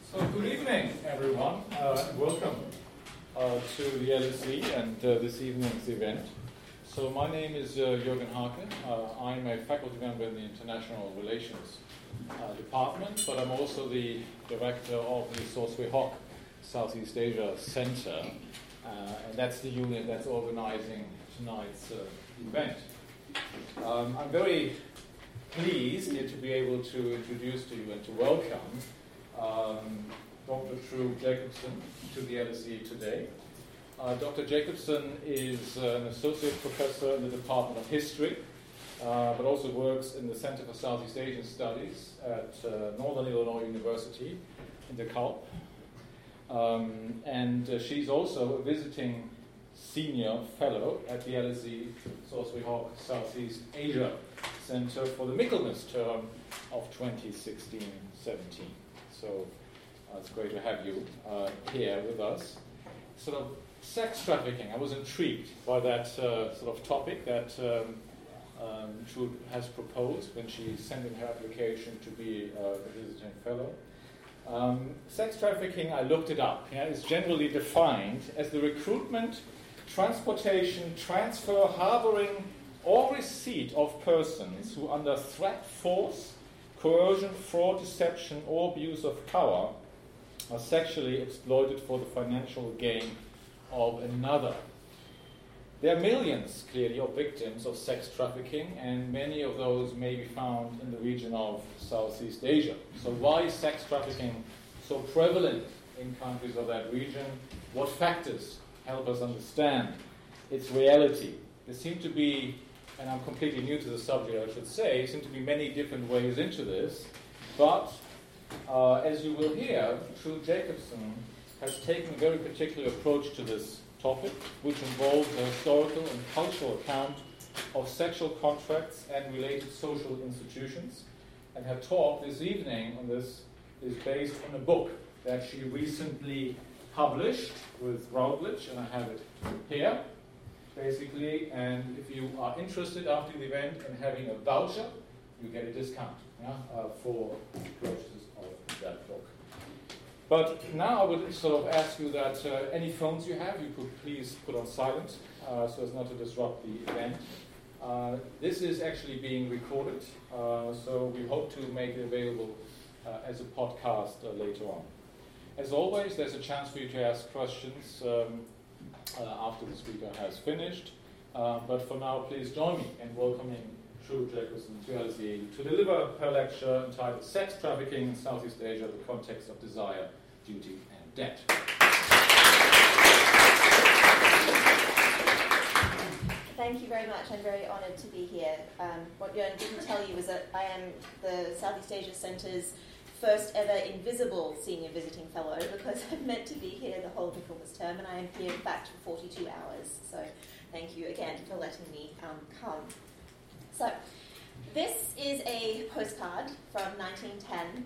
So good evening, everyone. Welcome to the LSE and this evening's event. So my name is Jürgen Hake. I'm a faculty member in the International Relations Department, but I'm also the director of the Saw-Swee Hock Southeast Asia Center, and that's the unit that's organizing tonight's event. I'm very pleased here to be able to introduce to you and to welcome Dr. True Jacobson to the LSE today. Dr. Jacobson is an associate professor in the Department of History, but also works in the Center for Southeast Asian Studies at Northern Illinois University in DeKalb. And she's also a visiting senior fellow at the LSE Saw-Swee Hock Southeast Asia Center for the Michaelmas term of 2016-17. So it's great to have you here with us. Sort of sex trafficking. I was intrigued by that sort of topic that True has proposed when she sent in her application to be a visiting fellow. Sex trafficking, I looked it up, is generally defined as the recruitment, transportation, transfer, harboring, or receipt of persons who under threat, force, coercion, fraud, deception, or abuse of power are sexually exploited for the financial gain of another. There are millions, clearly, of victims of sex trafficking, and many of those may be found in the region of Southeast Asia. So why is sex trafficking so prevalent in countries of that region? What factors help us understand its reality? There seem to be, and I'm completely new to the subject, I should say, seem to be many different ways into this, but as you will hear, True Jacobson has taken a very particular approach to this topic, which involves a historical and cultural account of sexual contracts and related social institutions. And her talk this evening on this is based on a book that she recently published with Routledge, and I have it here, basically. And if you are interested after the event in having a voucher, you get a discount for purchases of that book. But now I would sort of ask you that any phones you have, you could please put on silent so as not to disrupt the event. This is actually being recorded, so we hope to make it available as a podcast later on. As always, there's a chance for you to ask questions after the speaker has finished. But for now, please join me in welcoming True Jacobson to LSE to deliver her lecture entitled Sex Trafficking in Southeast Asia, the Context of Desire, Duty and Debt. Thank you very much. I'm very honoured to be here. What Jörn didn't tell you was that I am the Southeast Asia Centre's first ever invisible senior visiting fellow, because I'm meant to be here the whole Michaelmas term, and I am here in fact for 42 hours. So thank you again for letting me come. So this is a postcard from 1910.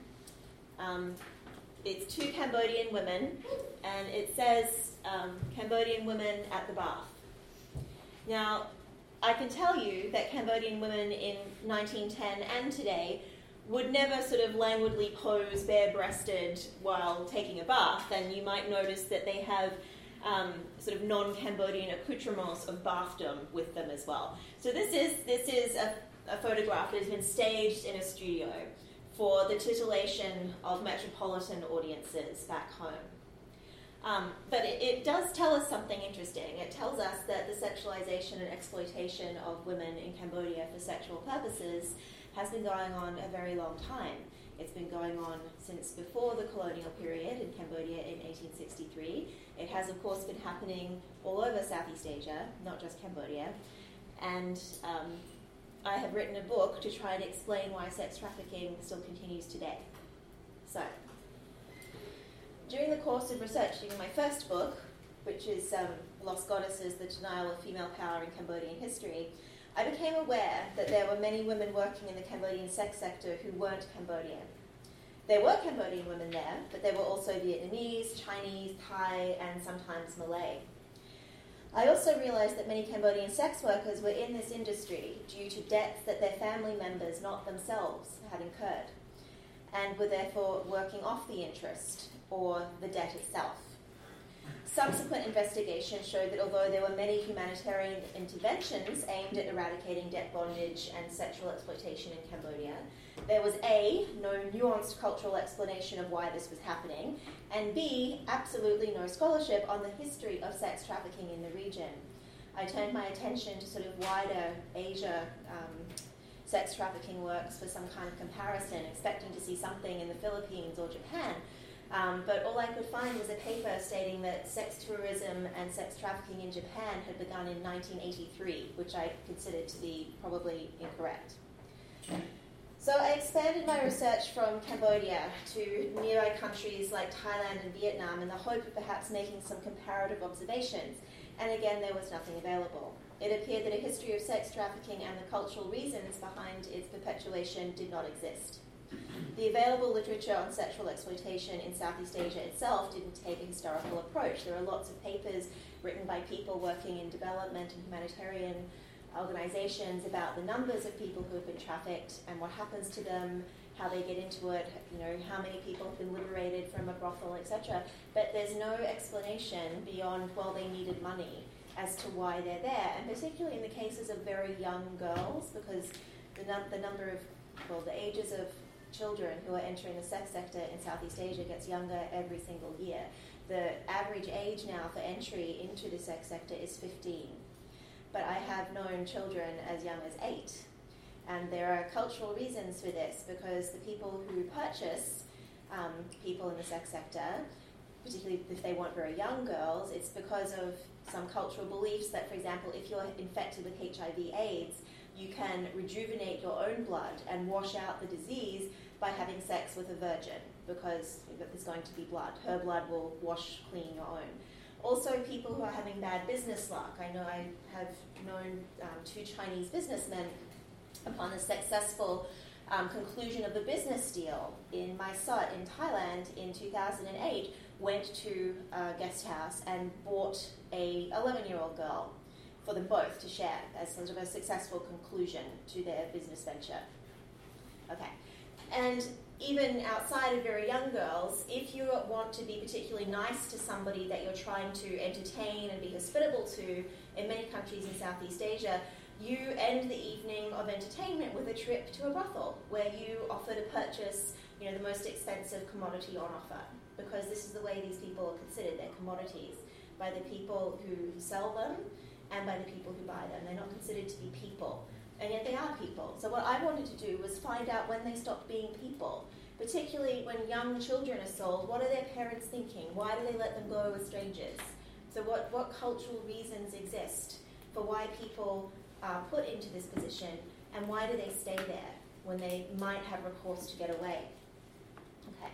It's two Cambodian women, and it says Cambodian women at the bath. Now, I can tell you that Cambodian women in 1910 and today would never sort of languidly pose bare-breasted while taking a bath, and you might notice that they have sort of non-Cambodian accoutrements of bathdom with them as well. So this is a photograph that has been staged in a studio for the titillation of metropolitan audiences back home. But it does tell us something interesting. It tells us that the sexualization and exploitation of women in Cambodia for sexual purposes has been going on a very long time. It's been going on since before the colonial period in Cambodia in 1863. It has, of course, been happening all over Southeast Asia, not just Cambodia. And I have written a book to try and explain why sex trafficking still continues today. So, during the course of researching my first book, which is Lost Goddesses, The Denial of Female Power in Cambodian History, I became aware that there were many women working in the Cambodian sex sector who weren't Cambodian. There were Cambodian women there, but there were also Vietnamese, Chinese, Thai, and sometimes Malay. I also realized that many Cambodian sex workers were in this industry due to debts that their family members, not themselves, had incurred. and were therefore working off the interest or the debt itself. Subsequent investigations showed that although there were many humanitarian interventions aimed at eradicating debt bondage and sexual exploitation in Cambodia, there was A, no nuanced cultural explanation of why this was happening, and B, absolutely no scholarship on the history of sex trafficking in the region. I turned my attention to sort of wider Asia sex trafficking works for some kind of comparison, expecting to see something in the Philippines or Japan. But all I could find was a paper stating that sex tourism and sex trafficking in Japan had begun in 1983, which I considered to be probably incorrect. So I expanded my research from Cambodia to nearby countries like Thailand and Vietnam in the hope of perhaps making some comparative observations, and again there was nothing available. It appeared that a history of sex trafficking and the cultural reasons behind its perpetuation did not exist. The available literature on sexual exploitation in Southeast Asia itself didn't take a historical approach. There are lots of papers written by people working in development and humanitarian organizations about the numbers of people who have been trafficked and what happens to them, how they get into it, how many people have been liberated from a brothel, etc. But there's no explanation beyond, well, they needed money as to why they're there, and particularly in the cases of very young girls, because the number of, the ages of children who are entering the sex sector in Southeast Asia gets younger every single year. The average age now for entry into the sex sector is 15. But I have known children as young as 8. And there are cultural reasons for this, because the people who purchase people in the sex sector, particularly if they want very young girls, it's because of some cultural beliefs that, for example, if you're infected with HIV/AIDS, you can rejuvenate your own blood and wash out the disease by having sex with a virgin, because there's going to be blood. Her blood will wash clean your own. Also, people who are having bad business luck. I know I have known 2 Chinese businessmen, upon the successful conclusion of the business deal in Mae Sot in Thailand in 2008, went to a guest house and bought a 11-year-old girl for them both to share as sort of a successful conclusion to their business venture. Okay. And even outside of very young girls, if you want to be particularly nice to somebody that you're trying to entertain and be hospitable to, in many countries in Southeast Asia, you end the evening of entertainment with a trip to a brothel where you offer to purchase, the most expensive commodity on offer, because this is the way these people are considered. They're commodities by the people who sell them and by the people who buy them. They're not considered to be people, and yet they are people. So what I wanted to do was find out when they stopped being people, particularly when young children are sold. What are their parents thinking? Why do they let them go with strangers? So what cultural reasons exist for why people are put into this position, and why do they stay there when they might have recourse to get away? Okay.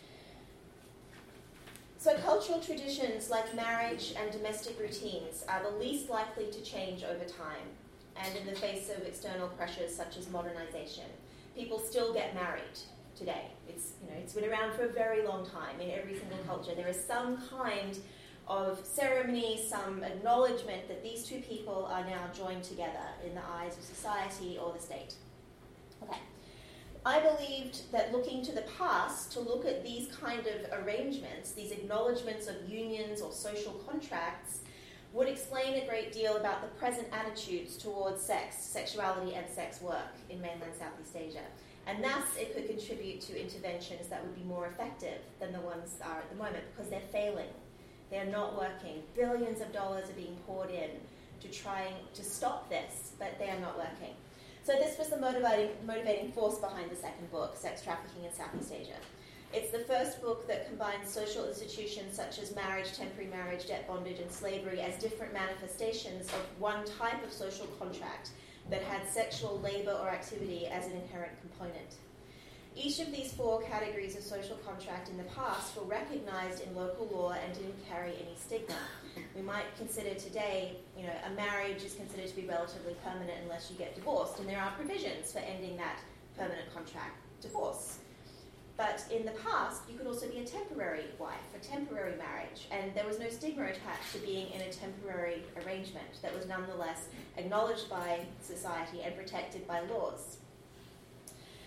So cultural traditions like marriage and domestic routines are the least likely to change over time, and in the face of external pressures such as modernization. People still get married today. It's been around for a very long time in every single culture. There is some kind of ceremony, some acknowledgement that these two people are now joined together in the eyes of society or the state. Okay. I believed that looking to the past to look at these kind of arrangements, these acknowledgements of unions or social contracts, would explain a great deal about the present attitudes towards sex, sexuality, and sex work in mainland Southeast Asia. And thus, it could contribute to interventions that would be more effective than the ones that are at the moment, because they're failing. They're not working. Billions of dollars are being poured in to trying to stop this, but they are not working. So this was the motivating force behind the second book, Sex Trafficking in Southeast Asia. It's the first book that combines social institutions such as marriage, temporary marriage, debt bondage, and slavery as different manifestations of one type of social contract that had sexual labor or activity as an inherent component. Each of these 4 categories of social contract in the past were recognized in local law and didn't carry any stigma. We might consider today, a marriage is considered to be relatively permanent unless you get divorced, and there are provisions for ending that permanent contract, divorce. But in the past, you could also be a temporary wife, a temporary marriage, and there was no stigma attached to being in a temporary arrangement that was nonetheless acknowledged by society and protected by laws.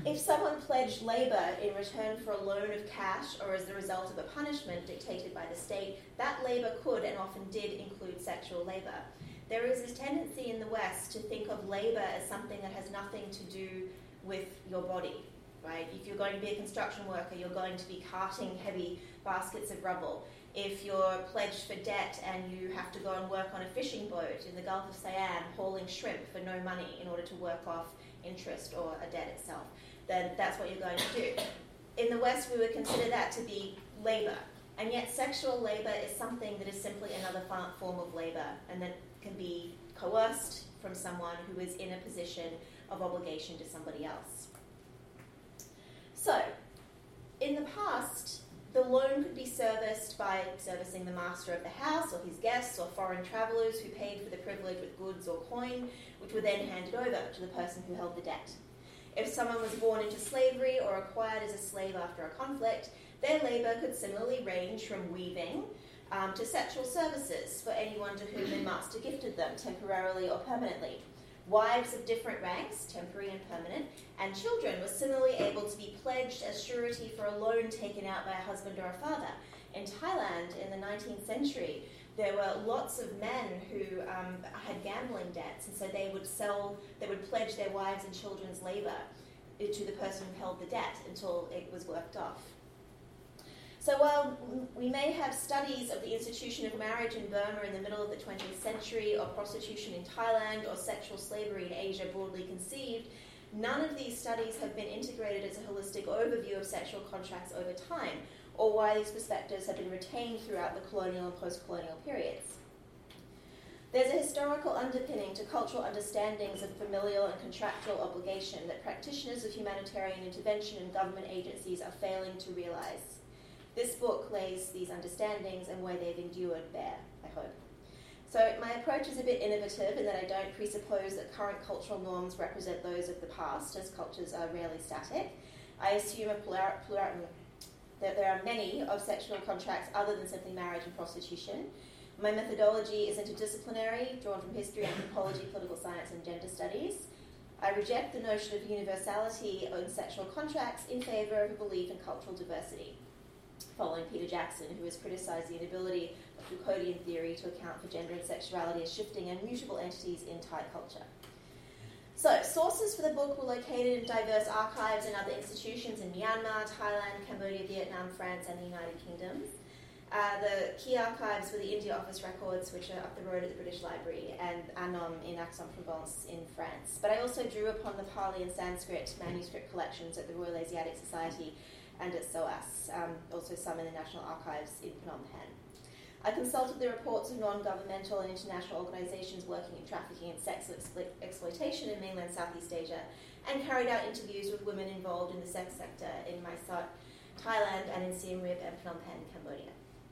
If someone pledged labour in return for a loan of cash or as the result of a punishment dictated by the state, that labour could and often did include sexual labour. There is this tendency in the West to think of labour as something that has nothing to do with your body, right? If you're going to be a construction worker, you're going to be carting heavy baskets of rubble. If you're pledged for debt and you have to go and work on a fishing boat in the Gulf of Siam hauling shrimp for no money in order to work off interest or a debt itself, then that's what you're going to do. In the West, we would consider that to be labour, and yet sexual labour is something that is simply another form of labour, and that can be coerced from someone who is in a position of obligation to somebody else. So, in the past, the loan could be serviced by servicing the master of the house or his guests or foreign travellers who paid for the privilege with goods or coin, which were then handed over to the person who held the debt. If someone was born into slavery or acquired as a slave after a conflict, their labour could similarly range from weaving to sexual services for anyone to whom the master gifted them, temporarily or permanently. Wives of different ranks, temporary and permanent, and children were similarly able to be pledged as surety for a loan taken out by a husband or a father. In Thailand, in the 19th century, there were lots of men who had gambling debts, and so they would pledge their wives and children's labour to the person who held the debt until it was worked off. So while we may have studies of the institution of marriage in Burma in the middle of the 20th century, or prostitution in Thailand, or sexual slavery in Asia broadly conceived, none of these studies have been integrated as a holistic overview of sexual contracts over time, or why these perspectives have been retained throughout the colonial and post-colonial periods. There's a historical underpinning to cultural understandings of familial and contractual obligation that practitioners of humanitarian intervention and government agencies are failing to realise. This book lays these understandings and where they've endured bare, I hope. So my approach is a bit innovative in that I don't presuppose that current cultural norms represent those of the past, as cultures are rarely static. I assume that there are many of sexual contracts other than simply marriage and prostitution. My methodology is interdisciplinary, drawn from history, anthropology, political science, and gender studies. I reject the notion of universality in sexual contracts in favour of a belief in cultural diversity, following Peter Jackson, who has criticised the inability of Foucauldian theory to account for gender and sexuality as shifting and mutable entities in Thai culture. So, sources for the book were located in diverse archives and other institutions in Myanmar, Thailand, Cambodia, Vietnam, France, and the United Kingdom. The key archives were the India Office records, which are up the road at the British Library, and Anom in Aix-en-Provence in France. But I also drew upon the Pali and Sanskrit manuscript collections at the Royal Asiatic Society and at SOAS, also some in the National Archives in Phnom Penh. I consulted the reports of non-governmental and international organisations working in trafficking and sex exploitation in mainland Southeast Asia, and carried out interviews with women involved in the sex sector in Mysat, Thailand, and in Siem Reap and Phnom Penh, Cambodia.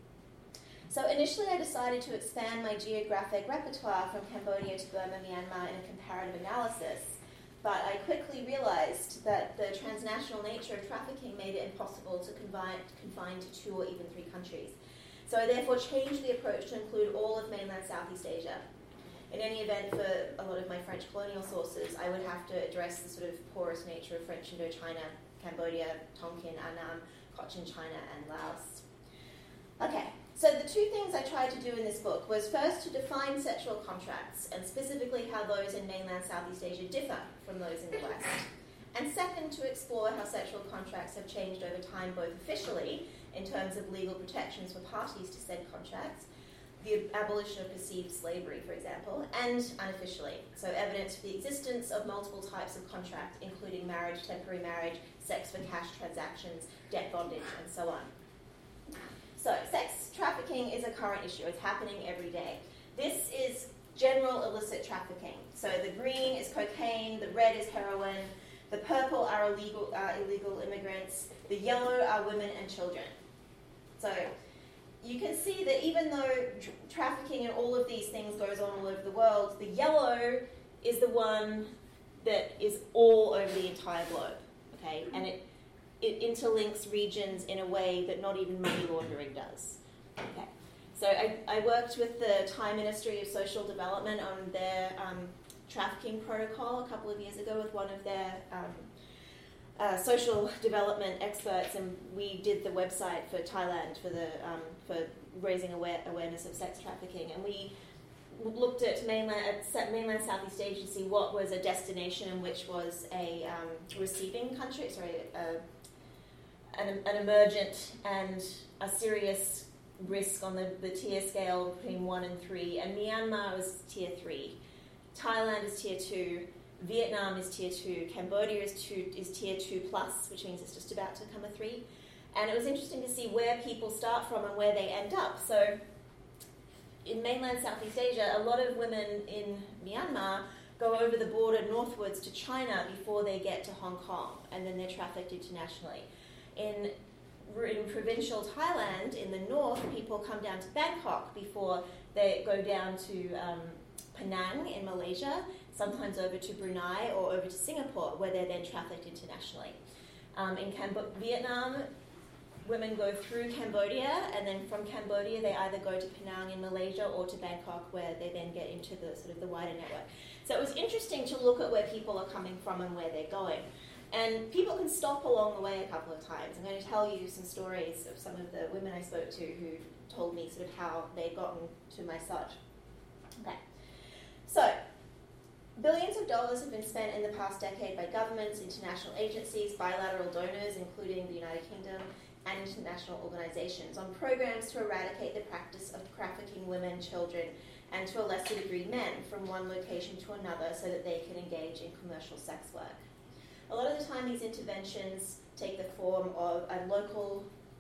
So initially I decided to expand my geographic repertoire from Cambodia to Burma, Myanmar in a comparative analysis, but I quickly realised that the transnational nature of trafficking made it impossible to confine to 2 or even 3 countries. So I therefore changed the approach to include all of mainland Southeast Asia. In any event, for a lot of my French colonial sources, I would have to address the sort of porous nature of French Indochina, Cambodia, Tonkin, Annam, Cochin China, and Laos. Okay, so the 2 things I tried to do in this book was first to define sexual contracts, and specifically how those in mainland Southeast Asia differ from those in the West. And second, to explore how sexual contracts have changed over time, both officially, in terms of legal protections for parties to said contracts, the abolition of perceived slavery, for example, and unofficially, so evidence for the existence of multiple types of contract, including marriage, temporary marriage, sex for cash transactions, debt bondage, and so on. So, sex trafficking is a current issue. It's happening every day. This is general illicit trafficking. So the green is cocaine, the red is heroin, the purple are illegal immigrants, the yellow are women and children. So you can see that even though trafficking and all of these things goes on all over the world, the yellow is the one that is all over the entire globe, okay? And it interlinks regions in a way that not even money laundering does. Okay, so I worked with the Thai Ministry of Social Development on their trafficking protocol a couple of years ago with one of their social development experts, and we did the website for Thailand for raising awareness of sex trafficking, and we looked at mainland Southeast Asia to see what was a destination and which was a receiving country, an emergent and a serious risk on the tier scale between 1 and 3, and Myanmar was tier 3, Thailand is tier 2, Vietnam is tier 2, Cambodia is tier 2 plus, which means it's just about to become a 3. And it was interesting to see where people start from and where they end up. So in mainland Southeast Asia, a lot of women in Myanmar go over the border northwards to China before they get to Hong Kong, and then they're trafficked internationally. In provincial Thailand, in the north, people come down to Bangkok before they go down to Penang in Malaysia, sometimes over to Brunei or over to Singapore, where they're then trafficked internationally. In Vietnam, women go through Cambodia, and then from Cambodia they either go to Penang in Malaysia or to Bangkok, where they then get into the sort of the wider network. So it was interesting to look at where people are coming from and where they're going. And people can stop along the way a couple of times. I'm going to tell you some stories of some of the women I spoke to who told me sort of how they'd gotten to my site. Okay. So, billions of dollars have been spent in the past decade by governments, international agencies, bilateral donors, including the United Kingdom, and international organizations on programs to eradicate the practice of trafficking women, children, and to a lesser degree men from one location to another so that they can engage in commercial sex work. A lot of the time these interventions take the form of a local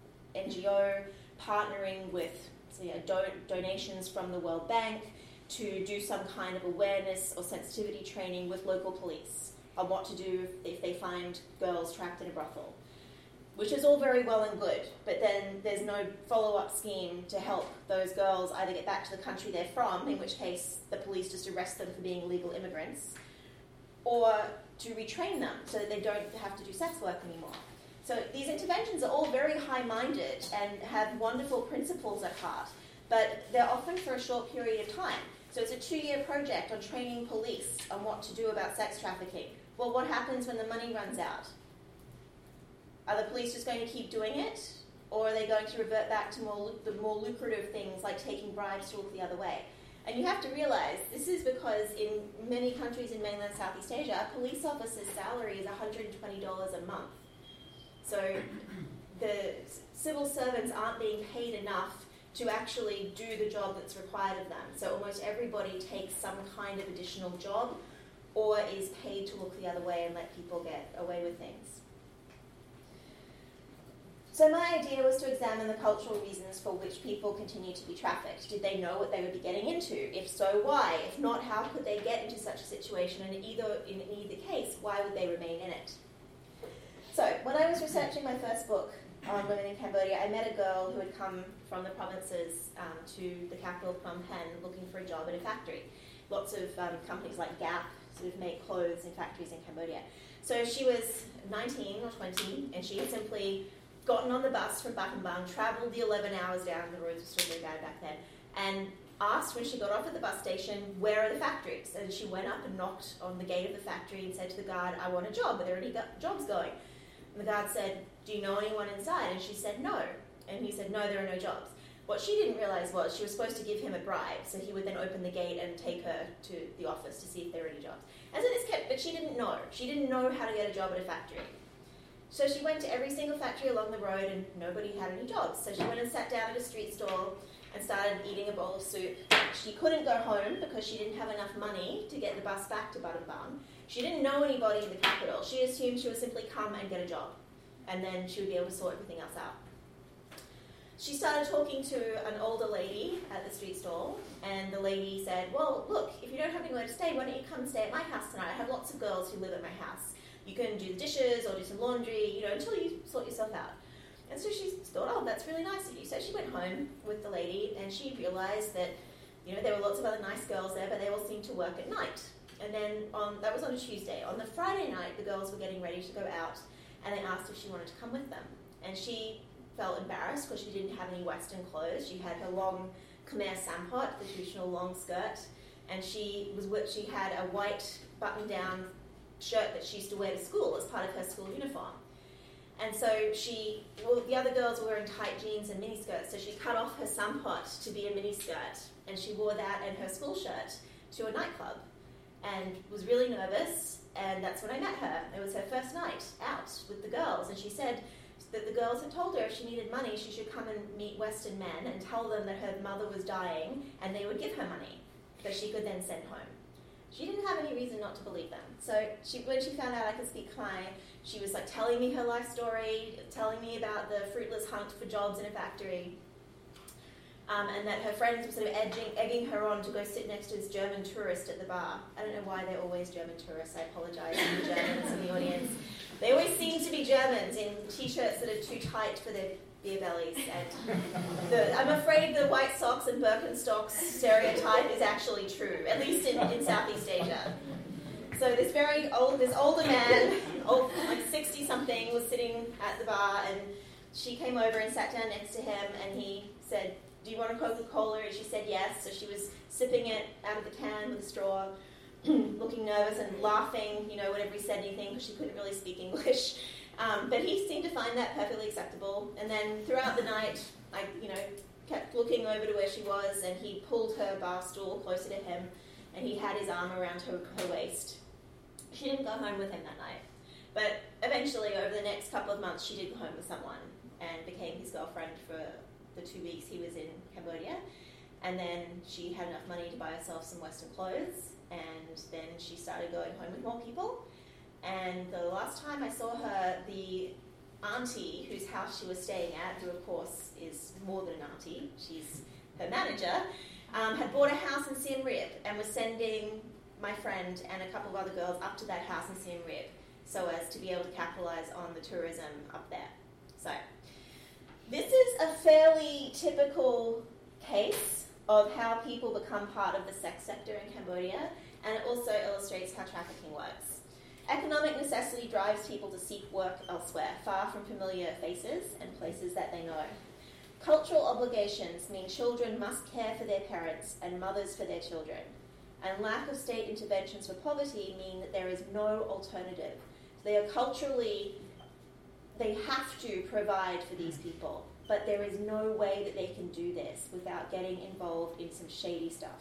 NGO partnering with donations from the World Bank to do some kind of awareness or sensitivity training with local police on what to do if they find girls trapped in a brothel, which is all very well and good, but then there's no follow-up scheme to help those girls either get back to the country they're from, in which case the police just arrest them for being illegal immigrants, or to retrain them so that they don't have to do sex work anymore. So these interventions are all very high-minded and have wonderful principles at heart, but they're often for a short period of time. So it's a 2-year project on training police on what to do about sex trafficking. Well, what happens when the money runs out? Are the police just going to keep doing it? Or are they going to revert back to the more lucrative things like taking bribes to look the other way? And you have to realize this is because in many countries in mainland Southeast Asia, a police officer's salary is $120 a month. So the civil servants aren't being paid enough to actually do the job that's required of them. So almost everybody takes some kind of additional job or is paid to look the other way and let people get away with things. So my idea was to examine the cultural reasons for which people continue to be trafficked. Did they know what they would be getting into? If so, why? If not, how could they get into such a situation? And in either case, why would they remain in it? So when I was researching my first book on women in Cambodia, I met a girl who had come from the provinces to the capital, Phnom Penh, looking for a job in a factory. Lots of companies like Gap sort of make clothes in factories in Cambodia. So she was 19 or 20, and she had simply gotten on the bus from Battambang, travelled the 11 hours down, the roads were still very bad back then, and asked when she got off at the bus station, where are the factories? And she went up and knocked on the gate of the factory and said to the guard, I want a job, are there any jobs going? And the guard said, do you know anyone inside? And she said, no. And he said, no, there are no jobs. What she didn't realise was she was supposed to give him a bribe, so he would then open the gate and take her to the office to see if there were any jobs. And so this kept, but she didn't know. She didn't know how to get a job at a factory. So she went to every single factory along the road and nobody had any jobs. So she went and sat down at a street stall and started eating a bowl of soup. She couldn't go home because she didn't have enough money to get the bus back to Battambang. She didn't know anybody in the capital. She assumed she would simply come and get a job, and then she would be able to sort everything else out. She started talking to an older lady at the street stall, and the lady said, well, look, if you don't have anywhere to stay, why don't you come and stay at my house tonight? I have lots of girls who live at my house. You can do the dishes or do some laundry, until you sort yourself out. And so she thought, oh, that's really nice of you. So she went home with the lady, and she realised that, there were lots of other nice girls there, but they all seemed to work at night. And then that was on a Tuesday. On the Friday night, the girls were getting ready to go out, and they asked if she wanted to come with them. And she felt embarrassed because she didn't have any Western clothes. She had her long Khmer sampot, the traditional long skirt, and she had a white button-down shirt that she used to wear to school as part of her school uniform. And so the other girls were wearing tight jeans and miniskirts, so she cut off her sunpot to be a miniskirt, and she wore that and her school shirt to a nightclub, and was really nervous, and that's when I met her. It was her first night out with the girls, and she said that the girls had told her if she needed money, she should come and meet Western men and tell them that her mother was dying, and they would give her money that she could then send home. She didn't have any reason not to believe them. So when she found out I could speak Khmer, she was like telling me her life story, telling me about the fruitless hunt for jobs in a factory, and that her friends were sort of egging her on to go sit next to this German tourist at the bar. I don't know why they're always German tourists. I apologise to the Germans in the audience. They always seem to be Germans in T-shirts that are too tight for their beer bellies. And I'm afraid the white socks and Birkenstocks stereotype is actually true, at least in Southeast Asia. So this older man, like 60-something, was sitting at the bar, and she came over and sat down next to him, and he said, "Do you want a Coca-Cola?" And she said yes. So she was sipping it out of the can with a straw, looking nervous and laughing, whenever he said anything, because she couldn't really speak English. But he seemed to find that perfectly acceptable. And then throughout the night, I, kept looking over to where she was, and he pulled her bar stool closer to him, and he had his arm around her waist. She didn't go home with him that night. But eventually, over the next couple of months, she did go home with someone and became his girlfriend for the 2 weeks he was in Cambodia. And then she had enough money to buy herself some Western clothes, and then she started going home with more people. And the last time I saw her, the auntie whose house she was staying at, who of course is more than an auntie, she's her manager, had bought a house in Siem Reap and was sending my friend and a couple of other girls up to that house in Siem Reap so as to be able to capitalise on the tourism up there. So this is a fairly typical case of how people become part of the sex sector in Cambodia, and it also illustrates how trafficking works. Economic necessity drives people to seek work elsewhere, far from familiar faces and places that they know. Cultural obligations mean children must care for their parents and mothers for their children. And lack of state interventions for poverty mean that there is no alternative. They are culturally, they have to provide for these people, but there is no way that they can do this without getting involved in some shady stuff.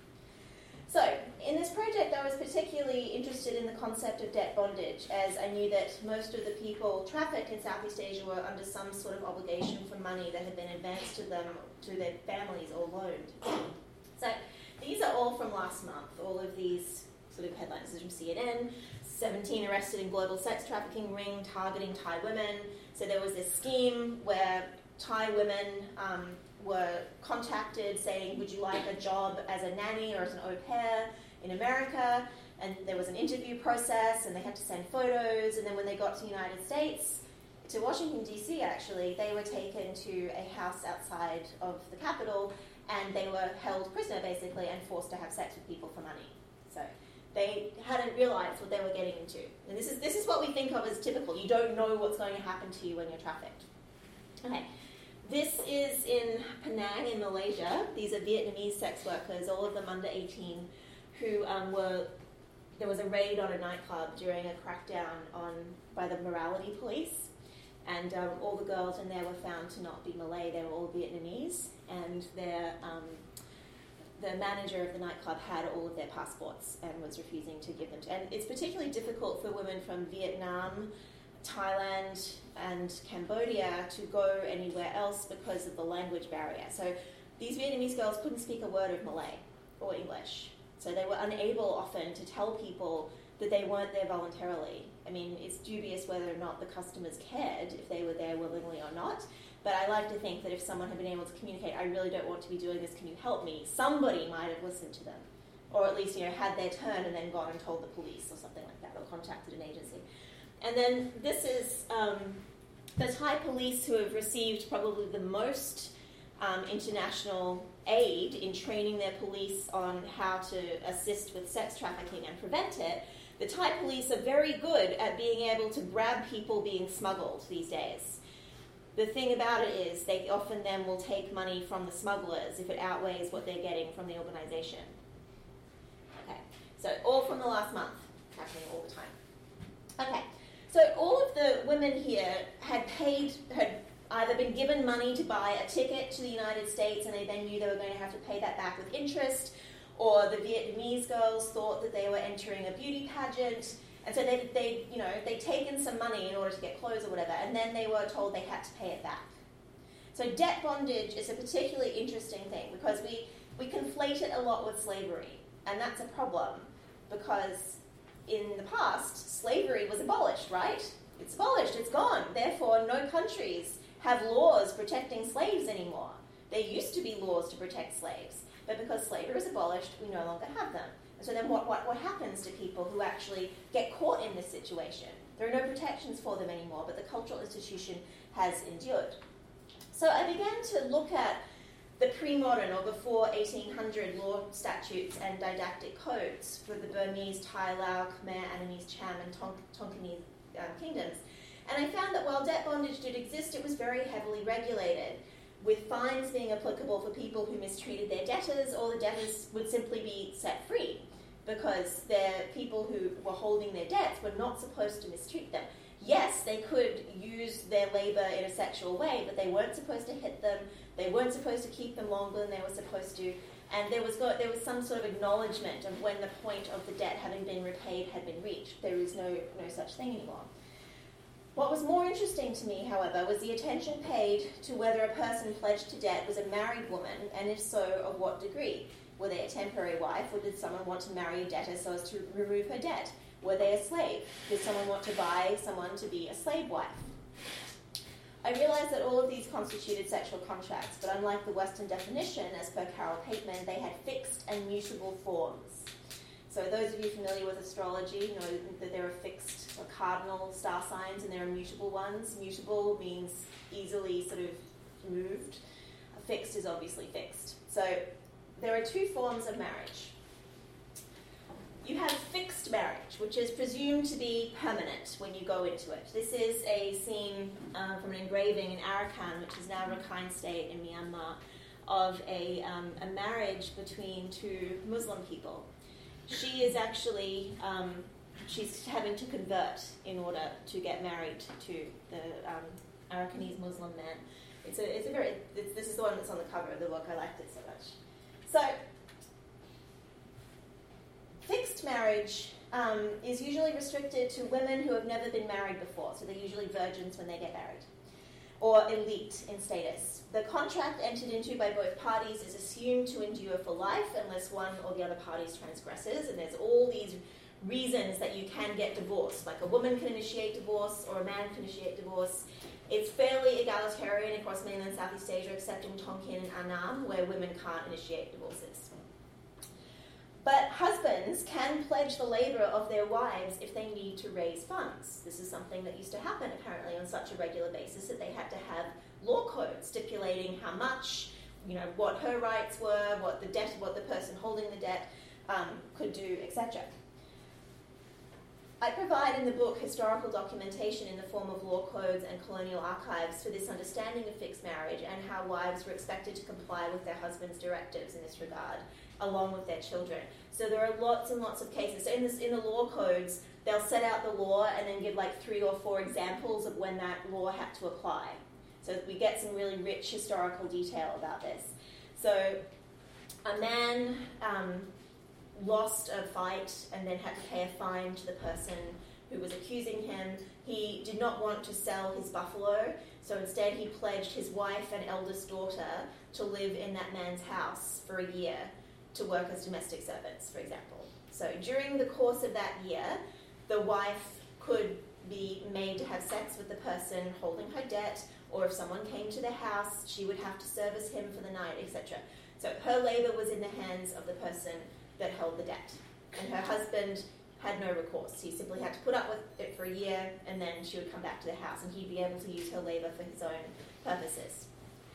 So, in this project, I was particularly interested in the concept of debt bondage, as I knew that most of the people trafficked in Southeast Asia were under some sort of obligation for money that had been advanced to them, to their families, or loaned. So, these are all from last month, all of these sort of headlines. This is from CNN, 17 arrested in global sex trafficking ring targeting Thai women. So there was this scheme where Thai women were contacted saying, would you like a job as a nanny or as an au pair in America? And there was an interview process, and they had to send photos, and then when they got to the United States, to Washington, D.C. actually, they were taken to a house outside of the Capitol, and they were held prisoner, basically, and forced to have sex with people for money. So they hadn't realised what they were getting into. And this is what we think of as typical. You don't know what's going to happen to you when you're trafficked. Okay. This is in Penang in Malaysia. These are Vietnamese sex workers, all of them under 18, who there was a raid on a nightclub during a crackdown by the morality police, and all the girls in there were found to not be Malay. They were all Vietnamese, and the manager of the nightclub had all of their passports and was refusing to give them to. And it's particularly difficult for women from Vietnam, Thailand, and Cambodia to go anywhere else because of the language barrier. So these Vietnamese girls couldn't speak a word of Malay or English. So they were unable often to tell people that they weren't there voluntarily. I mean, it's dubious whether or not the customers cared if they were there willingly or not. But I like to think that if someone had been able to communicate, I really don't want to be doing this, can you help me? Somebody might have listened to them. Or at least, had their turn and then gone and told the police or something like that, or contacted an agency. And then this is the Thai police, who have received probably the most international aid in training their police on how to assist with sex trafficking and prevent it. The Thai police are very good at being able to grab people being smuggled these days. The thing about it is they often then will take money from the smugglers if it outweighs what they're getting from the organisation. Okay, so all from the last month, happening all the time. Okay, so all of the women here had either been given money to buy a ticket to the United States and they then knew they were going to have to pay that back with interest, or the Vietnamese girls thought that they were entering a beauty pageant, and so they'd taken some money in order to get clothes or whatever, and then they were told they had to pay it back. So debt bondage is a particularly interesting thing because we conflate it a lot with slavery, and that's a problem because in the past, slavery was abolished, right? It's abolished, it's gone. Therefore, no countries have laws protecting slaves anymore. There used to be laws to protect slaves, but because slavery was abolished, we no longer have them. And so then what happens to people who actually get caught in this situation? There are no protections for them anymore, but the cultural institution has endured. So I began to look at the pre-modern or before 1800 law statutes and didactic codes for the Burmese, Thai, Lao, Khmer, Annamese, Cham, and Tonkinese kingdoms. And I found that while debt bondage did exist, it was very heavily regulated, with fines being applicable for people who mistreated their debtors, or the debtors would simply be set free because the people who were holding their debts were not supposed to mistreat them. Yes, they could use their labour in a sexual way, but they weren't supposed to hit them, they weren't supposed to keep them longer than they were supposed to, and there was some sort of acknowledgement of when the point of the debt having been repaid had been reached. There is no such thing anymore. What was more interesting to me, however, was the attention paid to whether a person pledged to debt was a married woman, and if so, of what degree. Were they a temporary wife, or did someone want to marry a debtor so as to remove her debt? Were they a slave? Did someone want to buy someone to be a slave wife? I realized that all of these constituted sexual contracts, but unlike the Western definition, as per Carol Pateman, they had fixed and mutable forms. So those of you familiar with astrology know that there are fixed or cardinal star signs and there are mutable ones. Mutable means easily sort of moved. Fixed is obviously fixed. So there are two forms of marriage. You have fixed marriage, which is presumed to be permanent when you go into it. This is a scene from an engraving in Arakan, which is now Rakhine State in Myanmar, of a marriage between two Muslim people. She is actually, she's having to convert in order to get married to the Arakanese Muslim man. This is the one that's on the cover of the book. I liked it so much. So, fixed marriage is usually restricted to women who have never been married before, so they're usually virgins when they get married, or elite in status. The contract entered into by both parties is assumed to endure for life unless one or the other parties transgresses, and there's all these reasons that you can get divorced. Like a woman can initiate divorce or a man can initiate divorce. It's fairly egalitarian across mainland Southeast Asia, except in Tonkin and Annam, where women can't initiate divorces. But husbands can pledge the labour of their wives if they need to raise funds. This is something that used to happen, apparently, on such a regular basis, that they had to have law codes stipulating how much, what her rights were, what the person holding the debt could do, etc. I provide in the book historical documentation in the form of law codes and colonial archives for this understanding of fixed marriage and how wives were expected to comply with their husband's directives in this regard, along with their children. So there are lots and lots of cases. So in the law codes, they'll set out the law and then give like 3 or 4 examples of when that law had to apply. So we get some really rich historical detail about this. So a man lost a fight and then had to pay a fine to the person who was accusing him. He did not want to sell his buffalo, so instead he pledged his wife and eldest daughter to live in that man's house for a year to work as domestic servants, for example. So during the course of that year, the wife could be made to have sex with the person holding her debt, or if someone came to the house, she would have to service him for the night, etc. So her labour was in the hands of the person that held the debt. And her husband had no recourse. He simply had to put up with it for a year, and then she would come back to the house, and he'd be able to use her labour for his own purposes.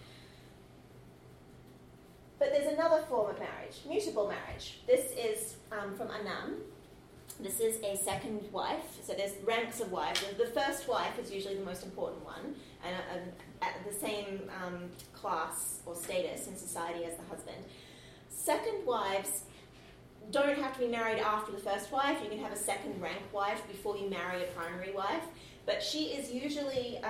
But there's another form of marriage, mutable marriage. This is from Annam. This is a second wife. So there's ranks of wives. The first wife is usually the most important one, and at the same class or status in society as the husband. Second wives don't have to be married after the first wife. You can have a second rank wife before you marry a primary wife. But she is usually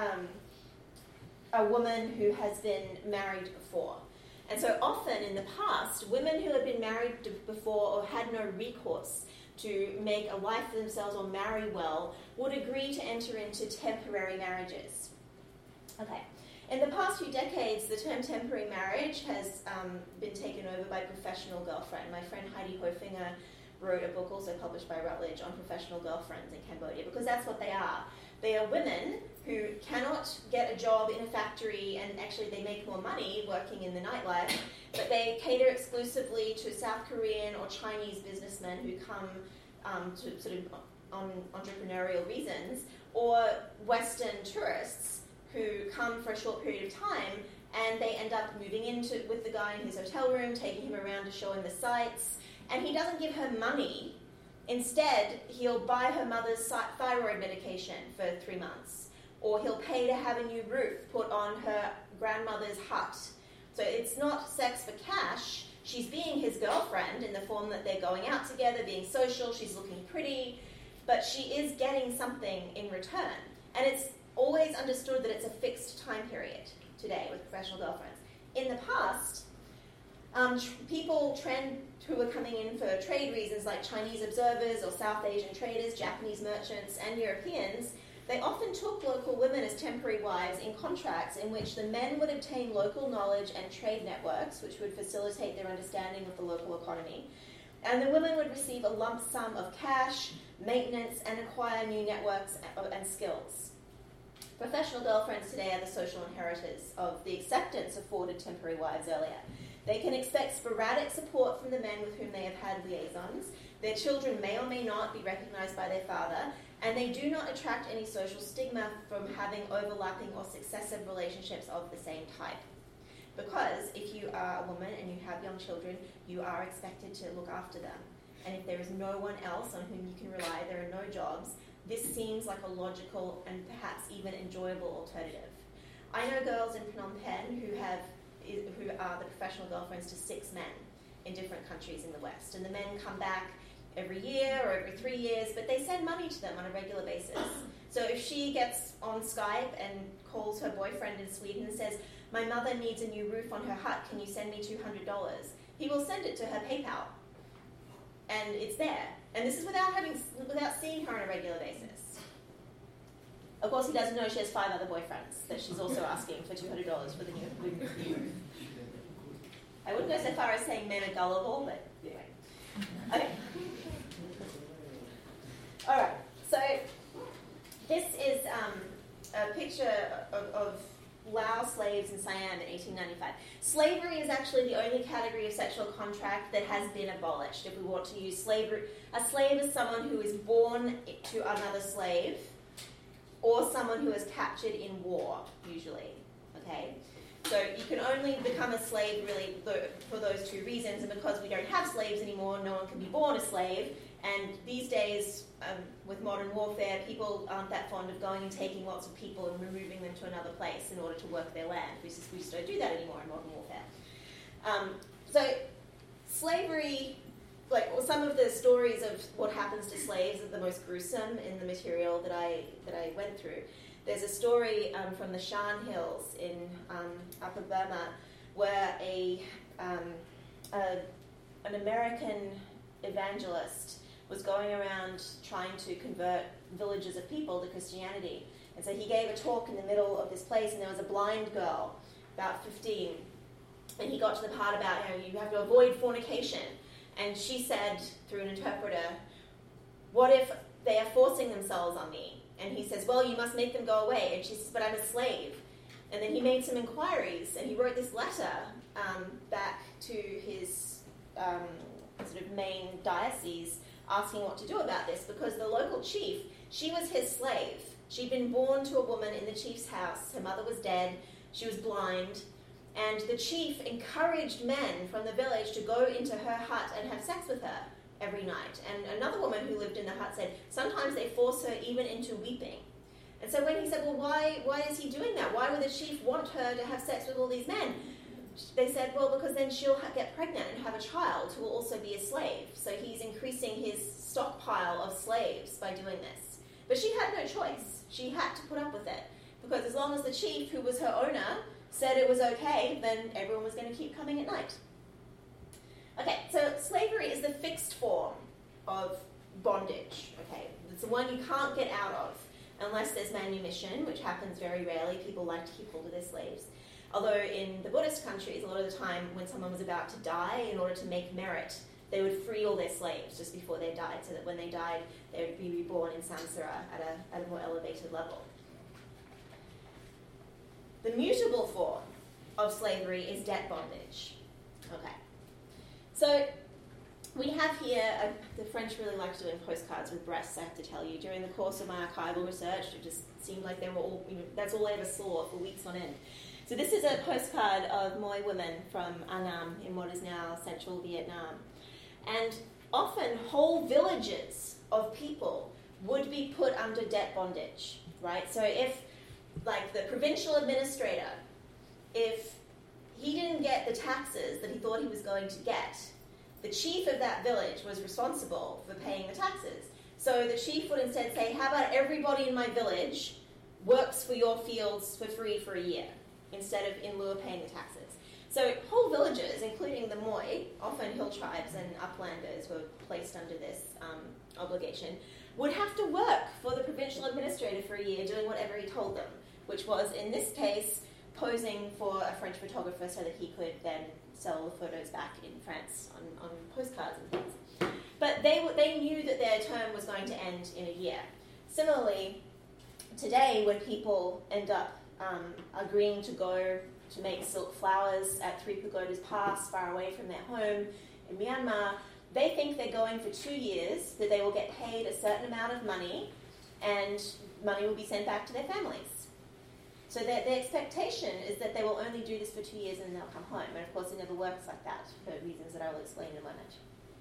a woman who has been married before. And so often in the past, women who had been married before or had no recourse to make a life for themselves or marry well would agree to enter into temporary marriages. Okay. In the past few decades, the term temporary marriage has been taken over by professional girlfriend. My friend Heidi Hofinger wrote a book also published by Routledge on professional girlfriends in Cambodia, because that's what they are. They are women who cannot get a job in a factory, and actually they make more money working in the nightlife, but they cater exclusively to South Korean or Chinese businessmen who come to sort of on entrepreneurial reasons, or Western tourists who come for a short period of time, and they end up moving in with the guy in his hotel room, taking him around to show him the sights, and he doesn't give her money. Instead, he'll buy her mother's thyroid medication for 3 months, or he'll pay to have a new roof put on her grandmother's hut. So it's not sex for cash. She's being his girlfriend in the form that they're going out together, being social, she's looking pretty, but she is getting something in return. And it's always understood that it's a fixed time period today with professional girlfriends. In the past, people who were coming in for trade reasons, like Chinese observers or South Asian traders, Japanese merchants, and Europeans, they often took local women as temporary wives in contracts in which the men would obtain local knowledge and trade networks, which would facilitate their understanding of the local economy. And the women would receive a lump sum of cash, maintenance, and acquire new networks and skills. Professional girlfriends today are the social inheritors of the acceptance afforded temporary wives earlier. They can expect sporadic support from the men with whom they have had liaisons. Their children may or may not be recognized by their father, and they do not attract any social stigma from having overlapping or successive relationships of the same type. Because if you are a woman and you have young children, you are expected to look after them. And if there is no one else on whom you can rely, there are no jobs, this seems like a logical and perhaps even enjoyable alternative. I know girls in Phnom Penh who are the professional girlfriends to 6 men in different countries in the West. And the men come back every year or every 3 years, but they send money to them on a regular basis. So if she gets on Skype and calls her boyfriend in Sweden and says, "My mother needs a new roof on her hut, can you send me $200? He will send it to her PayPal. And it's there. And this is without seeing her on a regular basis. Of course, he doesn't know she has 5 other boyfriends that she's also asking for $200 for the new roof. I wouldn't go so far as saying men are gullible, but anyway. Okay. All right. So this is a picture of Lao slaves in Siam in 1895. Slavery is actually the only category of sexual contract that has been abolished. If we want to use slavery, a slave is someone who is born to another slave, or someone who is captured in war, usually. Okay, so you can only become a slave really for those 2 reasons, and because we don't have slaves anymore, no one can be born a slave. And these days, with modern warfare, people aren't that fond of going and taking lots of people and removing them to another place in order to work their land. We just don't do that anymore in modern warfare. So slavery, some of the stories of what happens to slaves are the most gruesome in the material that I went through. There's a story from the Shan Hills in Upper Burma where an American evangelist was going around trying to convert villages of people to Christianity. And so he gave a talk in the middle of this place, and there was a blind girl, about 15. And he got to the part about, you have to avoid fornication. And she said, through an interpreter, "What if they are forcing themselves on me?" And he says, "Well, you must make them go away." And she says, "But I'm a slave." And then he made some inquiries, and he wrote this letter back to his sort of main diocese, asking what to do about this, because the local chief, she was his slave. She'd been born to a woman in the chief's house. Her mother was dead. She was blind. And the chief encouraged men from the village to go into her hut and have sex with her every night. And another woman who lived in the hut said, sometimes they force her even into weeping. And so when he said, well, why is he doing that? Why would the chief want her to have sex with all these men? they said, well, because then she'll get pregnant and have a child who will also be a slave. So he's increasing his stockpile of slaves by doing this. But she had no choice. She had to put up with it. Because as long as the chief, who was her owner, said it was okay, then everyone was going to keep coming at night. Okay, so slavery is the fixed form of bondage. Okay, it's the one you can't get out of unless there's manumission, which happens very rarely. People like to keep hold of their slaves. Although in the Buddhist countries, a lot of the time when someone was about to die, in order to make merit, they would free all their slaves just before they died, so that when they died, they would be reborn in samsara at a more elevated level. The mutable form of slavery is debt bondage. Okay. So we have here, the French really liked doing postcards with breasts, I have to tell you. During the course of my archival research, it just seemed like they were all, that's all I ever saw for weeks on end. So this is a postcard of Moi women from Annam in what is now central Vietnam. And often whole villages of people would be put under debt bondage, right? So if, like the provincial administrator, if he didn't get the taxes that he thought he was going to get, the chief of that village was responsible for paying the taxes. So the chief would instead say, how about everybody in my village works for your fields for free for a year, instead of in lieu of paying the taxes. So whole villages, including the Moi, often hill tribes and uplanders were placed under this obligation, would have to work for the provincial administrator for a year doing whatever he told them, which was, in this case, posing for a French photographer so that he could then sell the photos back in France on postcards and things. But they knew that their term was going to end in a year. Similarly, today when people end up agreeing to go to make silk flowers at Three Pagodas Pass, far away from their home in Myanmar, they think they're going for 2 years, that they will get paid a certain amount of money, and money will be sent back to their families. So the expectation is that they will only do this for 2 years and then they'll come home. And of course it never works like that, for reasons that I will explain in a moment.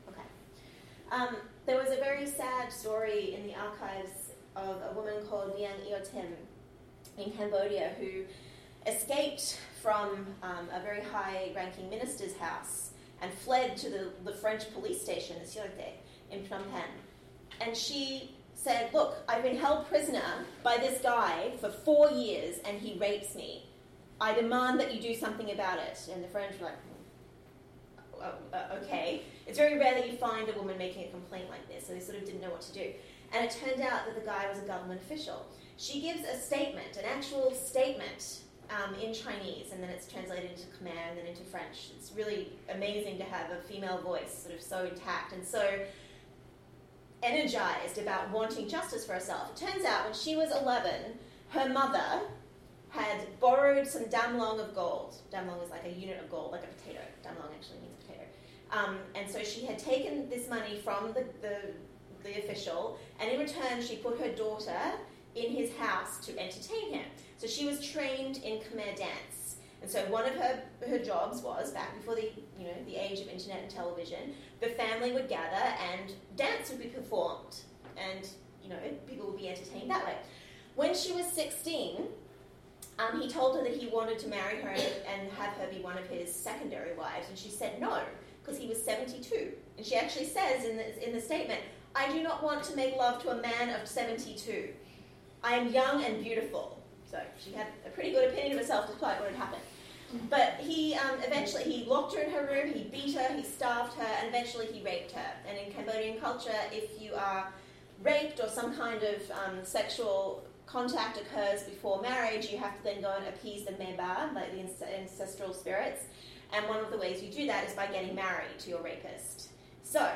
Okay. There was a very sad story in the archives of a woman called Liang Eo Tim in Cambodia who escaped from a very high-ranking minister's house and fled to the French police station, the Sûreté, in Phnom Penh. And she said, look, I've been held prisoner by this guy for 4 years and he rapes me. I demand that you do something about it. And the French were like, okay. It's very rare that you find a woman making a complaint like this, so they sort of didn't know what to do. And it turned out that the guy was a government official. She gives a statement, an actual statement, in Chinese, and then it's translated into Khmer and then into French. It's really amazing to have a female voice sort of so intact and so energized about wanting justice for herself. It turns out when she was 11, her mother had borrowed some damlong of gold. Damlong is like a unit of gold, like a potato. Damlong actually means potato. And so she had taken this money from the official, and in return she put her daughter in his house to entertain him. So she was trained in Khmer dance. And so one of her jobs was, back before the age of internet and television, the family would gather and dance would be performed. And, people would be entertained that way. When she was 16, he told her that he wanted to marry her and have her be one of his secondary wives. And she said no, because he was 72. And she actually says in the statement, I do not want to make love to a man of 72. I am young and beautiful. So she had a pretty good opinion of herself despite what had happened. But he eventually, he locked her in her room, he beat her, he starved her, and eventually he raped her. And in Cambodian culture, if you are raped or some kind of sexual contact occurs before marriage, you have to then go and appease the meba, like the ancestral spirits. And one of the ways you do that is by getting married to your rapist. So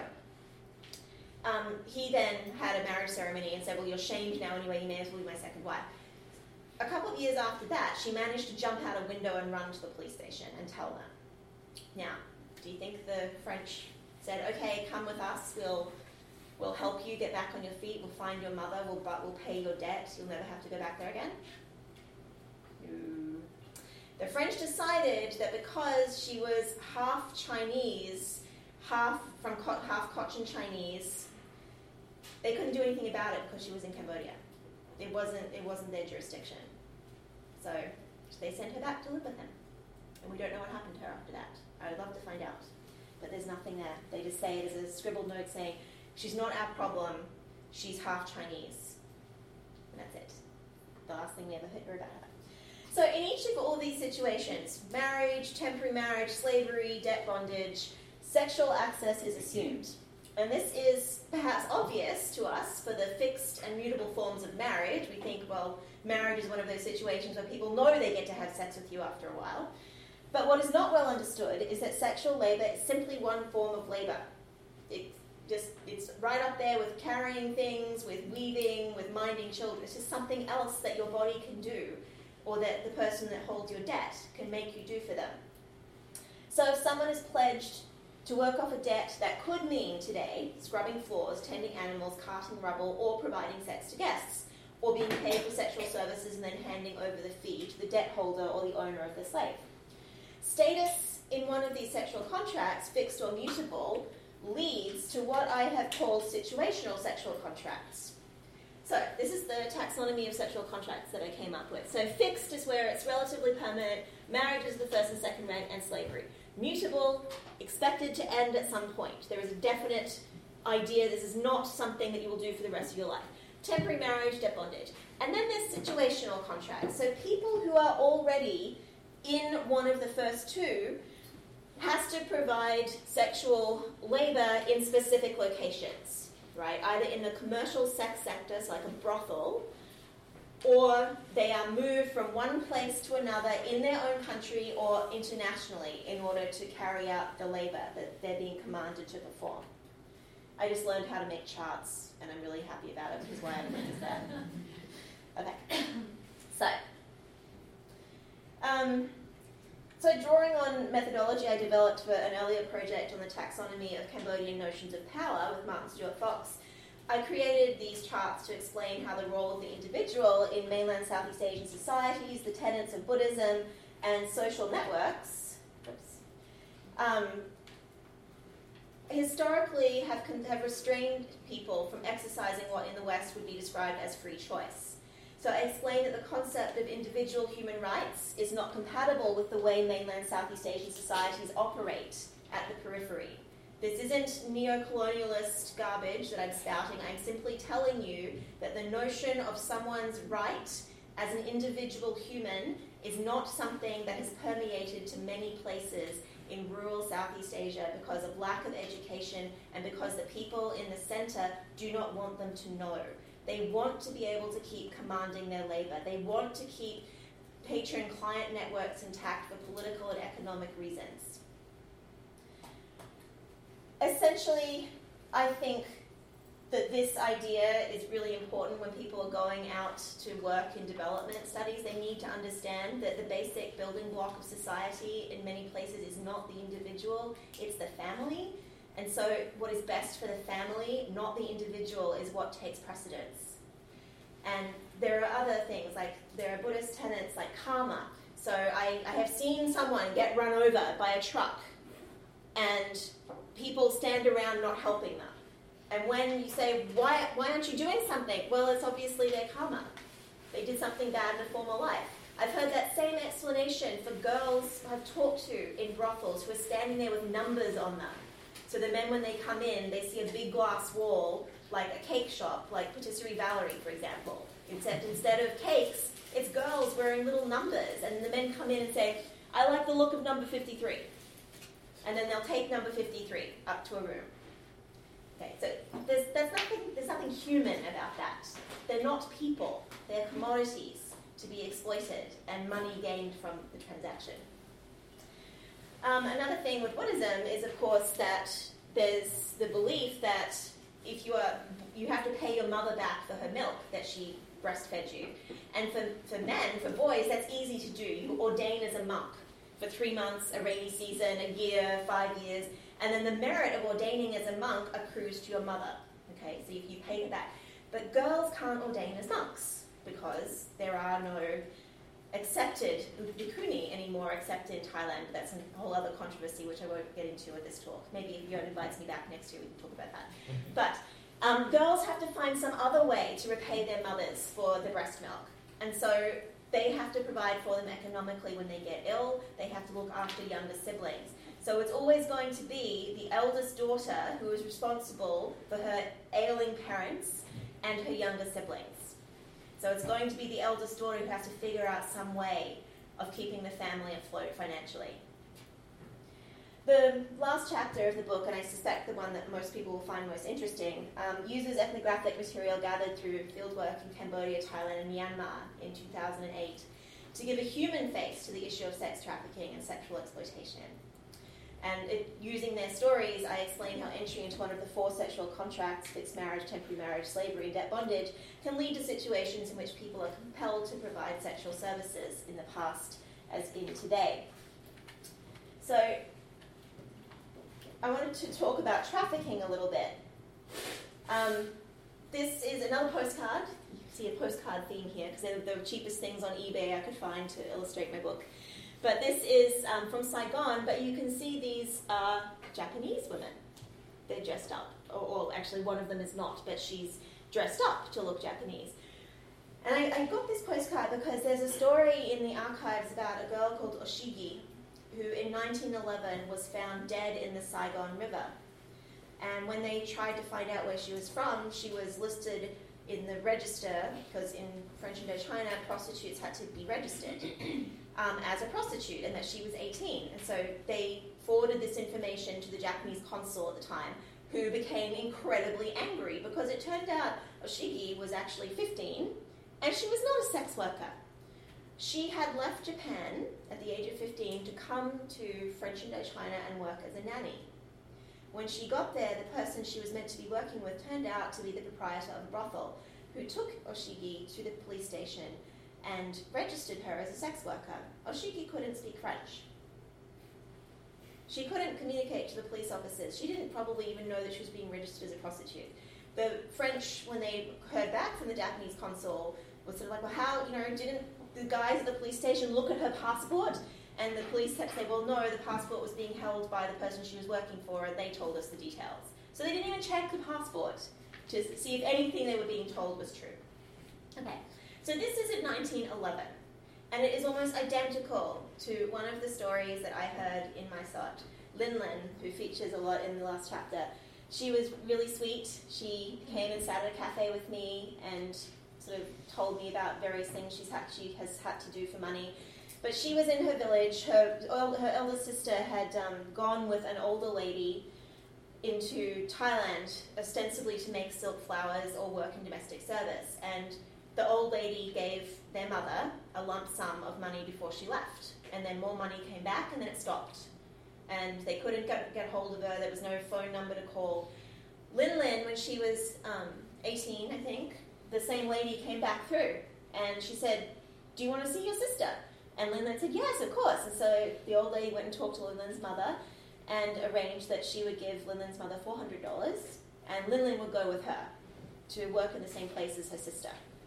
he then had a marriage ceremony and said, well, you're shamed now anyway, you may as well be my second wife. A couple of years after that, she managed to jump out a window and run to the police station and tell them. Now, do you think the French said, okay, come with us, we'll help you get back on your feet, we'll find your mother, we'll pay your debt, you'll never have to go back there again? No. The French decided that because she was half Chinese, half Cochin Chinese, they couldn't do anything about it because she was in Cambodia. It wasn't their jurisdiction. So they sent her back to live with him. And we don't know what happened to her after that. I would love to find out. But there's nothing there. They just say it as a scribbled note saying, she's not our problem, she's half Chinese. And that's it. The last thing we ever heard about her. So in each of all these situations, marriage, temporary marriage, slavery, debt bondage, sexual access is assumed. And this is perhaps obvious to us for the fixed and mutable forms of marriage. We think, well, marriage is one of those situations where people know they get to have sex with you after a while. But what is not well understood is that sexual labour is simply one form of labour. It's right up there with carrying things, with weaving, with minding children. It's just something else that your body can do, or that the person that holds your debt can make you do for them. So if someone is pledged to work off a debt that could mean today scrubbing floors, tending animals, carting rubble, or providing sex to guests, or being paid for sexual services and then handing over the fee to the debt holder or the owner of the slave. Status in one of these sexual contracts, fixed or mutable, leads to what I have called situational sexual contracts. So this is the taxonomy of sexual contracts that I came up with. So fixed is where it's relatively permanent, marriage is the first and second rank, and slavery. Mutable, expected to end at some point. There is a definite idea this is not something that you will do for the rest of your life. Temporary marriage, debt bondage. And then there's situational contracts. So people who are already in one of the first two has to provide sexual labour in specific locations, right? Either in the commercial sex sector, so like a brothel, or they are moved from one place to another in their own country or internationally in order to carry out the labour that they're being commanded to perform. I just learned how to make charts, and I'm really happy about it, which is why I'm doing that. Okay. So drawing on methodology I developed for an earlier project on the taxonomy of Cambodian notions of power with Martin Stewart Fox, I created these charts to explain how the role of the individual in mainland Southeast Asian societies, the tenets of Buddhism, and social networks, historically have restrained people from exercising what in the West would be described as free choice. So I explained that the concept of individual human rights is not compatible with the way mainland Southeast Asian societies operate at the periphery. This isn't neo-colonialist garbage that I'm spouting. I'm simply telling you that the notion of someone's right as an individual human is not something that has permeated to many places in rural Southeast Asia because of lack of education and because the people in the centre do not want them to know. They want to be able to keep commanding their labour. They want to keep patron-client networks intact for political and economic reasons. Essentially, I think that this idea is really important when people are going out to work in development studies. They need to understand that the basic building block of society in many places is not the individual, it's the family. And so what is best for the family, not the individual, is what takes precedence. And there are other things, like there are Buddhist tenets like karma. So I have seen someone get run over by a truck and people stand around not helping them. And when you say, why aren't you doing something? Well, it's obviously their karma. They did something bad in a former life. I've heard that same explanation for girls I've talked to in brothels who are standing there with numbers on them. So the men, when they come in, they see a big glass wall, like a cake shop, like Patisserie Valerie, for example. Except instead of cakes, it's girls wearing little numbers. And the men come in and say, I like the look of number 53. And then they'll take number 53 up to a room. Okay, so there's nothing human about that. They're not people. They're commodities to be exploited and money gained from the transaction. Another thing with Buddhism is, of course, that there's the belief that if you have to pay your mother back for her milk that she breastfed you. And for men, for boys, that's easy to do. You ordain as a monk for 3 months, a rainy season, a year, 5 years, and then the merit of ordaining as a monk accrues to your mother. Okay, so if you pay it back. But girls can't ordain as monks because there are no accepted bhikkhuni anymore except in Thailand. That's a whole other controversy which I won't get into at this talk. Maybe if Björn invites me back next year we can talk about that. But girls have to find some other way to repay their mothers for the breast milk. And so they have to provide for them economically when they get ill. They have to look after younger siblings. So it's always going to be the eldest daughter who is responsible for her ailing parents and her younger siblings. So it's going to be the eldest daughter who has to figure out some way of keeping the family afloat financially. The last chapter of the book, and I suspect the one that most people will find most interesting, uses ethnographic material gathered through fieldwork in Cambodia, Thailand, and Myanmar in 2008 to give a human face to the issue of sex trafficking and sexual exploitation. And using their stories, I explain how entry into one of the 4 sexual contracts, fixed marriage, temporary marriage, slavery, and debt bondage, can lead to situations in which people are compelled to provide sexual services in the past as in today. So I wanted to talk about trafficking a little bit. This is another postcard. You see a postcard theme here because they're the cheapest things on eBay I could find to illustrate my book. But this is from Saigon, but you can see these are Japanese women. They're dressed up. Or actually one of them is not, but she's dressed up to look Japanese. And I got this postcard because there's a story in the archives about a girl called Oshigi, who in 1911 was found dead in the Saigon River. And when they tried to find out where she was from, she was listed in the register, because in French Indochina, prostitutes had to be registered as a prostitute, and that she was 18. And so they forwarded this information to the Japanese consul at the time, who became incredibly angry, because it turned out Oshigi was actually 15, and she was not a sex worker. She had left Japan at the age of 15 to come to French Indochina and work as a nanny. When she got there, the person she was meant to be working with turned out to be the proprietor of a brothel, who took Oshigi to the police station and registered her as a sex worker. Oshigi couldn't speak French. She couldn't communicate to the police officers. She didn't probably even know that she was being registered as a prostitute. The French, when they heard back from the Japanese consul, was sort of like, well, how, didn't the guys at the police station look at her passport? And the police kept saying, well, no, the passport was being held by the person she was working for, and they told us the details. So they didn't even check the passport to see if anything they were being told was true. Okay, so this is in 1911, and it is almost identical to one of the stories that I heard in my SOT. Lin Lin, who features a lot in the last chapter, she was really sweet. She came and sat at a cafe with me and sort of told me about various things she has had to do for money. But she was in her village. Her elder sister had gone with an older lady into Thailand, ostensibly to make silk flowers or work in domestic service. And the old lady gave their mother a lump sum of money before she left. And then more money came back, and then it stopped. And they couldn't get hold of her. There was no phone number to call. Lin Lin, when she was 18, I think, the same lady came back through. And she said, do you want to see your sister? And Lin Lin said, yes, of course. And so the old lady went and talked to Lin Lin's mother and arranged that she would give Lin Lin's mother $400, and Lin Lin would go with her to work in the same place as her sister.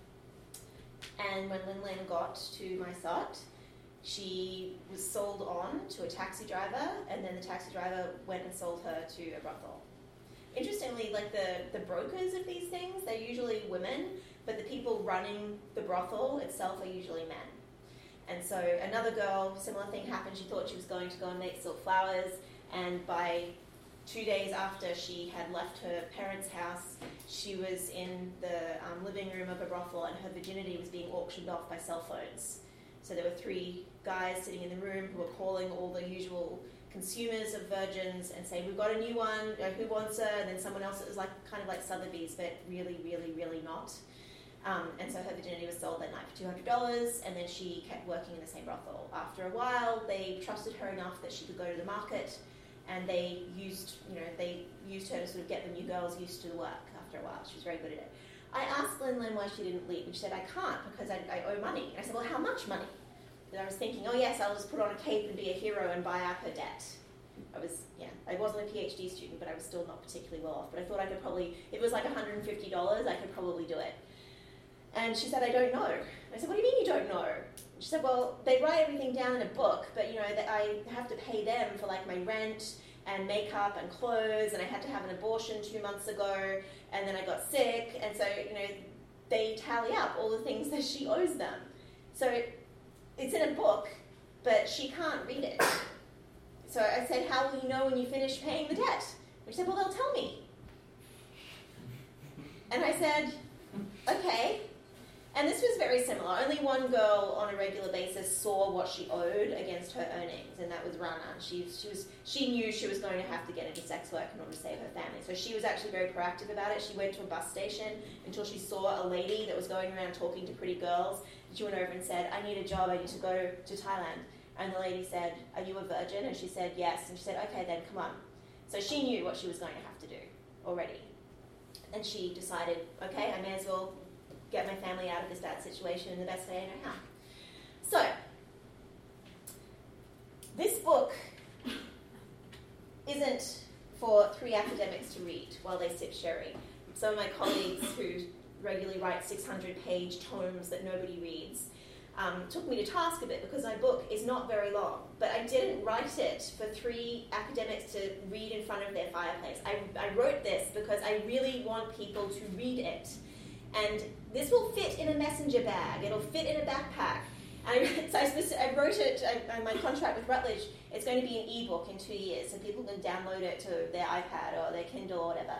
And when Lin Lin got to my SOT, she was sold on to a taxi driver, and then the taxi driver went and sold her to a brothel. Interestingly, like the brokers of these things, they're usually women, but the people running the brothel itself are usually men. And so another girl, similar thing happened. She thought she was going to go and make silk flowers, and by 2 days after she had left her parents' house, she was in the living room of a brothel, and her virginity was being auctioned off by cell phones. So there were 3 guys sitting in the room who were calling all the usual consumers of virgins and saying, we've got a new one, who wants her? And then someone else that was kind of like Sotheby's, but really, really, really not. And so her virginity was sold that night for $200, and then she kept working in the same brothel. After a while, they trusted her enough that she could go to the market, and they used her to sort of get the new girls used to the work after a while. She was very good at it. I asked Lin Lin why she didn't leave, and she said, I can't because I owe money. And I said, well, how much money? And I was thinking, oh yes, I'll just put on a cape and be a hero and buy out her debt. I wasn't a PhD student, but I was still not particularly well off. But I thought I could probably, if it was like $150, I could probably do it. And she said, I don't know. I said, what do you mean you don't know? She said, well, they write everything down in a book, but that I have to pay them for like my rent and makeup and clothes, and I had to have an abortion 2 months ago, and then I got sick, and so, they tally up all the things that she owes them. So it's in a book, but she can't read it. So I said, how will you know when you finish paying the debt? And she said, well, they'll tell me. And I said, okay. And this was very similar. Only one girl on a regular basis saw what she owed against her earnings, and that was Rana. She knew she was going to have to get into sex work in order to save her family. So she was actually very proactive about it. She went to a bus station until she saw a lady that was going around talking to pretty girls. And she went over and said, I need a job, I need to go to Thailand. And the lady said, are you a virgin? And she said, yes. And she said, okay, then come on. So she knew what she was going to have to do already. And she decided, okay, I may as well get my family out of this bad situation in the best way I know how. So, this book isn't for 3 academics to read while they sip sherry. Some of my colleagues who regularly write 600-page tomes that nobody reads took me to task a bit because my book is not very long, but I didn't write it for 3 academics to read in front of their fireplace. I wrote this because I really want people to read it. And this will fit in a messenger bag. It'll fit in a backpack. I wrote it, my contract with Routledge, it's going to be an ebook in 2 years, so people can download it to their iPad or their Kindle or whatever.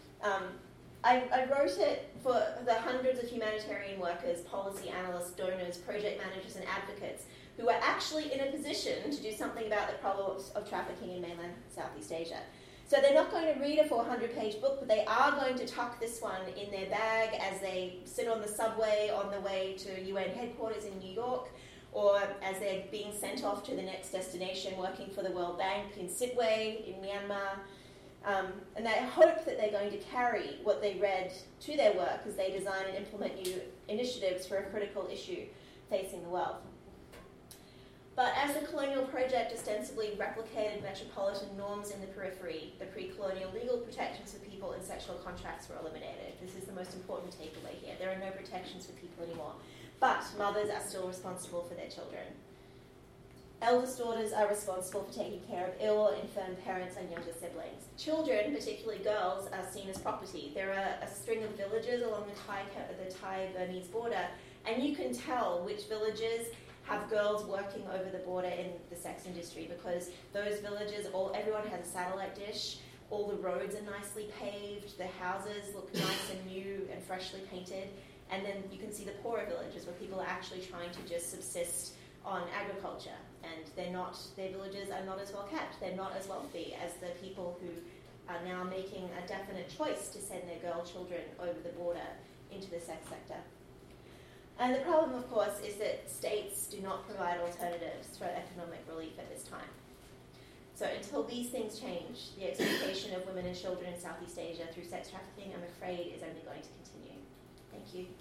I wrote it for the hundreds of humanitarian workers, policy analysts, donors, project managers, and advocates who are actually in a position to do something about the problems of trafficking in mainland Southeast Asia. So they're not going to read a 400-page book, but they are going to tuck this one in their bag as they sit on the subway on the way to UN headquarters in New York, or as they're being sent off to the next destination working for the World Bank in Sittwe in Myanmar. And they hope that they're going to carry what they read to their work as they design and implement new initiatives for a critical issue facing the world. But as the colonial project ostensibly replicated metropolitan norms in the periphery, the pre-colonial legal protections for people in sexual contracts were eliminated. This is the most important takeaway here. There are no protections for people anymore. But mothers are still responsible for their children. Eldest daughters are responsible for taking care of ill or infirm parents and younger siblings. Children, particularly girls, are seen as property. There are a string of villages along the Thai-Burmese border, and you can tell which villages have girls working over the border in the sex industry because those villages, everyone has a satellite dish, all the roads are nicely paved, the houses look nice and new and freshly painted, and then you can see the poorer villages where people are actually trying to just subsist on agriculture, and their villages are not as well kept, they're not as wealthy as the people who are now making a definite choice to send their girl children over the border into the sex sector. And the problem, of course, is that states do not provide alternatives for economic relief at this time. So until these things change, the exploitation of women and children in Southeast Asia through sex trafficking, I'm afraid, is only going to continue. Thank you.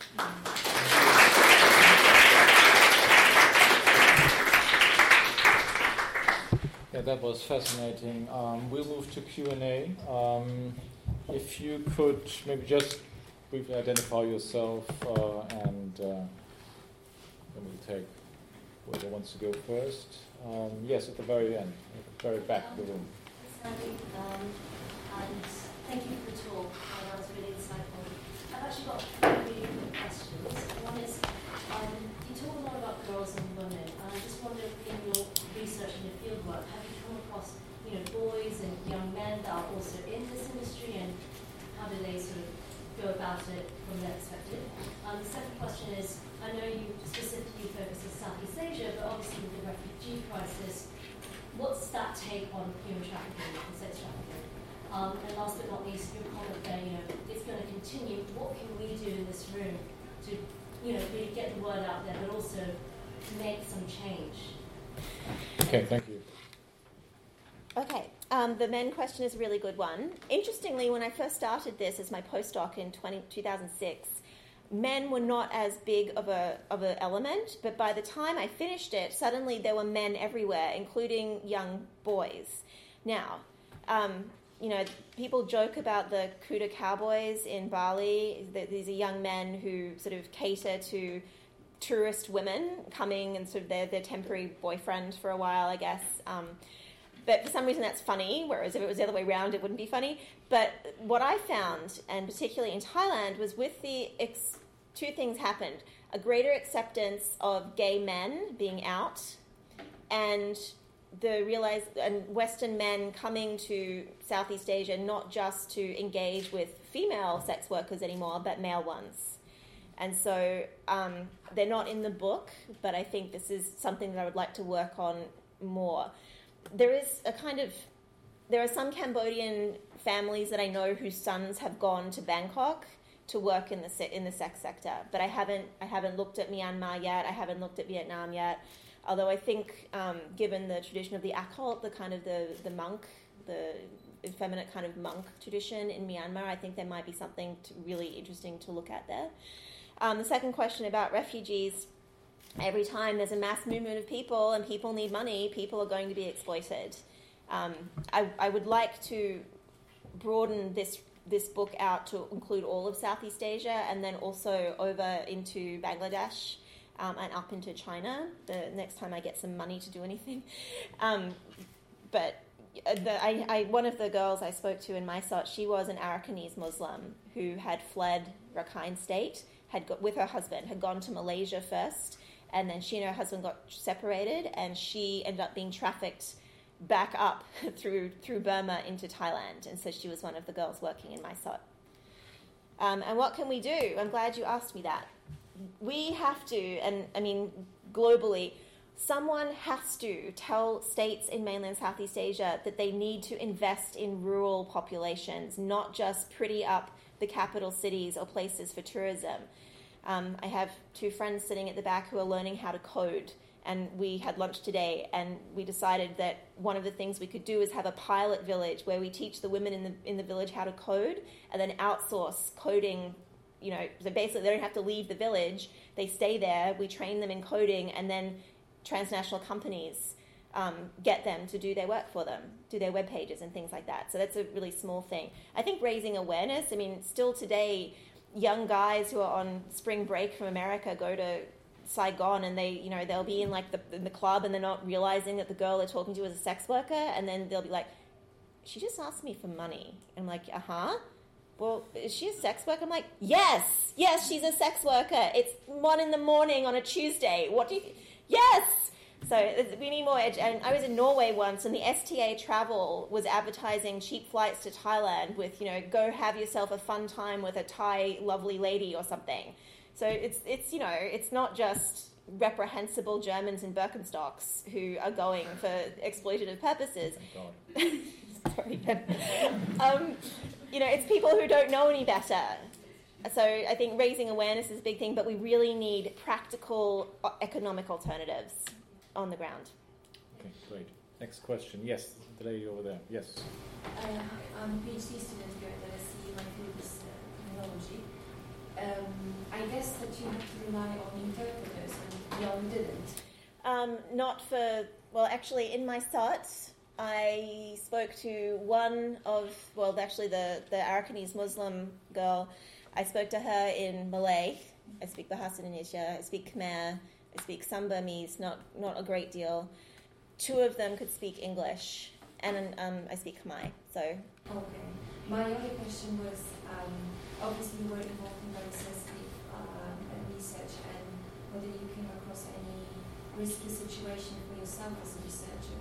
Yeah, that was fascinating. We'll move to Q&A. If you could maybe just briefly identify yourself and then we'll take whoever wants to go first. Yes, at the very end, at the very back of the room. Sandy, and thank you for the talk. That was really insightful. I've actually got 3 really quick questions. One is, you talk a lot about girls and women, and I just wonder in your research and your fieldwork, have you come across boys and young men that are also in this industry, and how do they sort of go about it from their perspective? The second question is, I know you specifically focus on Southeast Asia, but obviously with the refugee crisis, what's that take on human trafficking and sex trafficking? And last but not least, your comment there, it's going to continue. What can we do in this room to, really get the word out there, but also make some change? Okay, thank you. Okay, the men question is a really good one. Interestingly, when I first started this as my postdoc in 2006, men were not as big of a element, but by the time I finished it, suddenly there were men everywhere, including young boys. Now, people joke about the Kuta cowboys in Bali. These are young men who sort of cater to tourist women coming and sort of their temporary boyfriend for a while, I guess. But for some reason that's funny, whereas if it was the other way around, it wouldn't be funny. But what I found, and particularly in Thailand, was with the two things happened. A greater acceptance of gay men being out, and and Western men coming to Southeast Asia not just to engage with female sex workers anymore, but male ones. And so they're not in the book, but I think this is something that I would like to work on more. There are some Cambodian families that I know whose sons have gone to Bangkok to work in the sex sector, but I haven't looked at Myanmar yet. I haven't looked at Vietnam yet. Although I think, given the tradition of the occult, the kind of the monk, the effeminate kind of monk tradition in Myanmar, I think there might be something really interesting to look at there. The second question about refugees. Every time there's a mass movement of people and people need money, people are going to be exploited. I would like to broaden this book out to include all of Southeast Asia, and then also over into Bangladesh and up into China the next time I get some money to do anything. But one of the girls I spoke to in Mysot, she was an Arakanese Muslim who had fled Rakhine State, with her husband, had gone to Malaysia first, and then she and her husband got separated, and she ended up being trafficked back up through Burma into Thailand. And so she was one of the girls working in Mysot. And what can we do? I'm glad you asked me that. We have to, and I mean globally, someone has to tell states in mainland Southeast Asia that they need to invest in rural populations, not just pretty up the capital cities or places for tourism. I have two friends sitting at the back who are learning how to code, and we had lunch today, and we decided that one of the things we could do is have a pilot village where we teach the women in the village how to code, and then outsource coding. So basically they don't have to leave the village, they stay there, we train them in coding, and then transnational companies get them to do their work for them, do their web pages and things like that. So that's a really small thing. I think raising awareness, still today, young guys who are on spring break from America go to Saigon, and they'll be in the club, and they're not realizing that the girl they're talking to is a sex worker, and then they'll be like, she just asked me for money. And I'm like, well, is she a sex worker? I'm like, yes, she's a sex worker. It's 1 a.m. on a Tuesday. What do you yes. So we need more edge. And I was in Norway once, and the STA Travel was advertising cheap flights to Thailand with, go have yourself a fun time with a Thai lovely lady or something. So it's not just reprehensible Germans in Birkenstocks who are going for exploitative purposes. Sorry. It's people who don't know any better. So I think raising awareness is a big thing, but we really need practical economic alternatives on the ground. Okay, great. Next question. Yes, the lady over there. Yes. I'm a PhD student here at LSE. My field is criminology. I guess that you have to rely on interpreters, and Jan didn't. Actually, in my thoughts, I spoke to one of, the Arakanese Muslim girl. I spoke to her in Malay. I speak Bahasa Indonesia. I speak Khmer. I speak some Burmese, not a great deal. Two of them could speak English, and I speak Khmer. So. Okay. My only question was, obviously you were involved in very sensitive research, and whether you came across any risky situation for yourself as a researcher.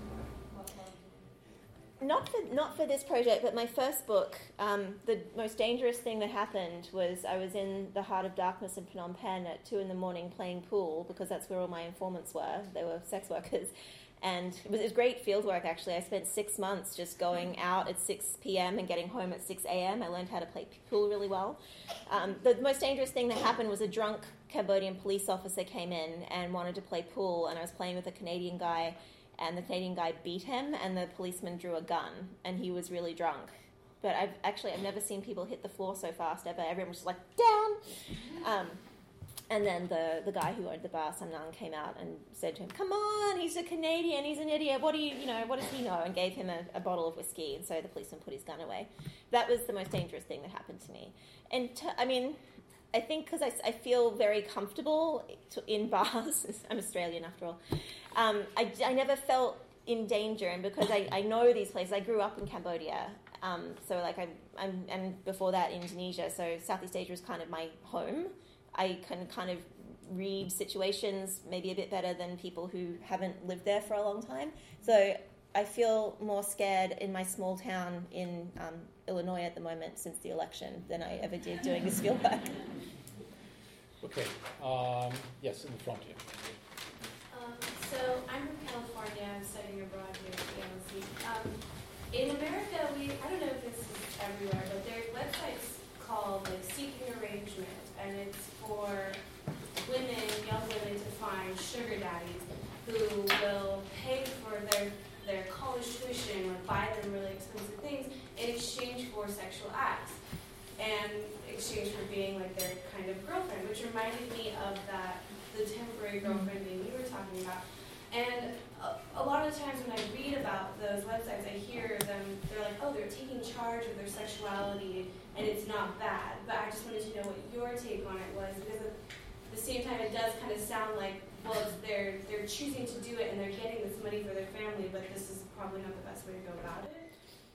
Not for this project, but my first book. The most dangerous thing that happened was I was in the heart of darkness in Phnom Penh at 2 a.m. playing pool, because that's where all my informants were. They were sex workers. And it was great field work, actually. I spent 6 months just going out at 6 p.m. and getting home at 6 a.m. I learned how to play pool really well. The most dangerous thing that happened was a drunk Cambodian police officer came in and wanted to play pool, and I was playing with a Canadian guy, and the Canadian guy beat him, and the policeman drew a gun, and he was really drunk. But I've never seen people hit the floor so fast ever. Everyone was just like, down! And then the guy who owned the bar, Samnang, came out and said to him, come on, he's a Canadian, he's an idiot, what does he know? And gave him a bottle of whiskey, and so the policeman put his gun away. That was the most dangerous thing that happened to me. And I think because I feel very comfortable in bars, I'm Australian after all, I never felt in danger, and because I know these places, I grew up in Cambodia, and before that Indonesia, so Southeast Asia was kind of my home. I can kind of read situations maybe a bit better than people who haven't lived there for a long time. So I feel more scared in my small town in Illinois at the moment since the election than I ever did doing this fieldwork. Okay. Yes, in the front here. So I'm from California. I'm studying abroad here at the LSE. In America, I don't know if this is everywhere, but there are websites called like Seeking Arrangement, and it's for women, young women, to find sugar daddies who will pay for their college tuition or buy them really expensive things in exchange for sexual acts, and exchange for being like their kind of girlfriend, which reminded me of the temporary girlfriend thing you were talking about. And a lot of the times when I read about those websites, I hear them, they're like, oh, they're taking charge of their sexuality and it's not bad. But I just wanted to know what your take on it was, because at the same time it does kind of sound like, well, they're choosing to do it and they're getting this money for their family, but this is probably not the best way to go about it.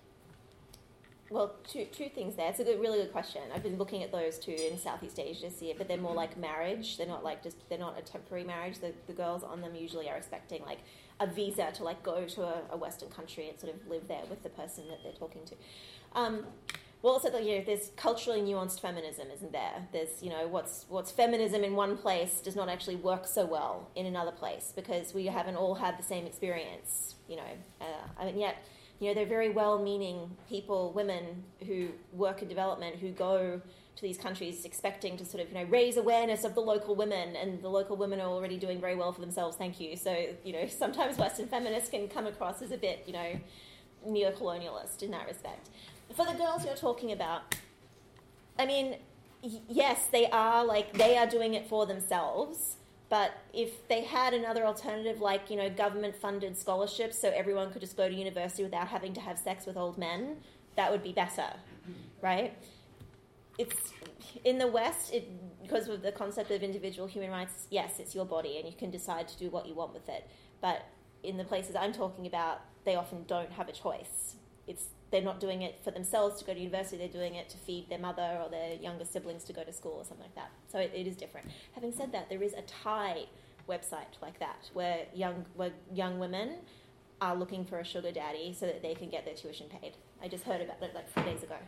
Well, two things there. It's a really good question. I've been looking at those too in Southeast Asia this year, but they're more like marriage. They're not a temporary marriage. The girls on them usually are expecting like a visa to like go to a Western country and sort of live there with the person that they're talking to. Well, also, there's culturally nuanced feminism, isn't there? There's, what's feminism in one place does not actually work so well in another place because we haven't all had the same experience, yet, they're very well-meaning people, women who work in development, who go to these countries expecting to sort of, raise awareness of the local women, and the local women are already doing very well for themselves, thank you. So, sometimes Western feminists can come across as a bit, neo-colonialist in that respect. For the girls you're talking about, I mean, yes, they are doing it for themselves, but if they had another alternative, like, government-funded scholarships so everyone could just go to university without having to have sex with old men, that would be better, right? It's in the West, because of the concept of individual human rights, yes, it's your body and you can decide to do what you want with it. But in the places I'm talking about, they often don't have a choice. They're not doing it for themselves to go to university, they're doing it to feed their mother or their younger siblings to go to school or something like that. So it is different. Having said that, there is a Thai website like that where young women are looking for a sugar daddy so that they can get their tuition paid. I just heard about it like 4 days ago.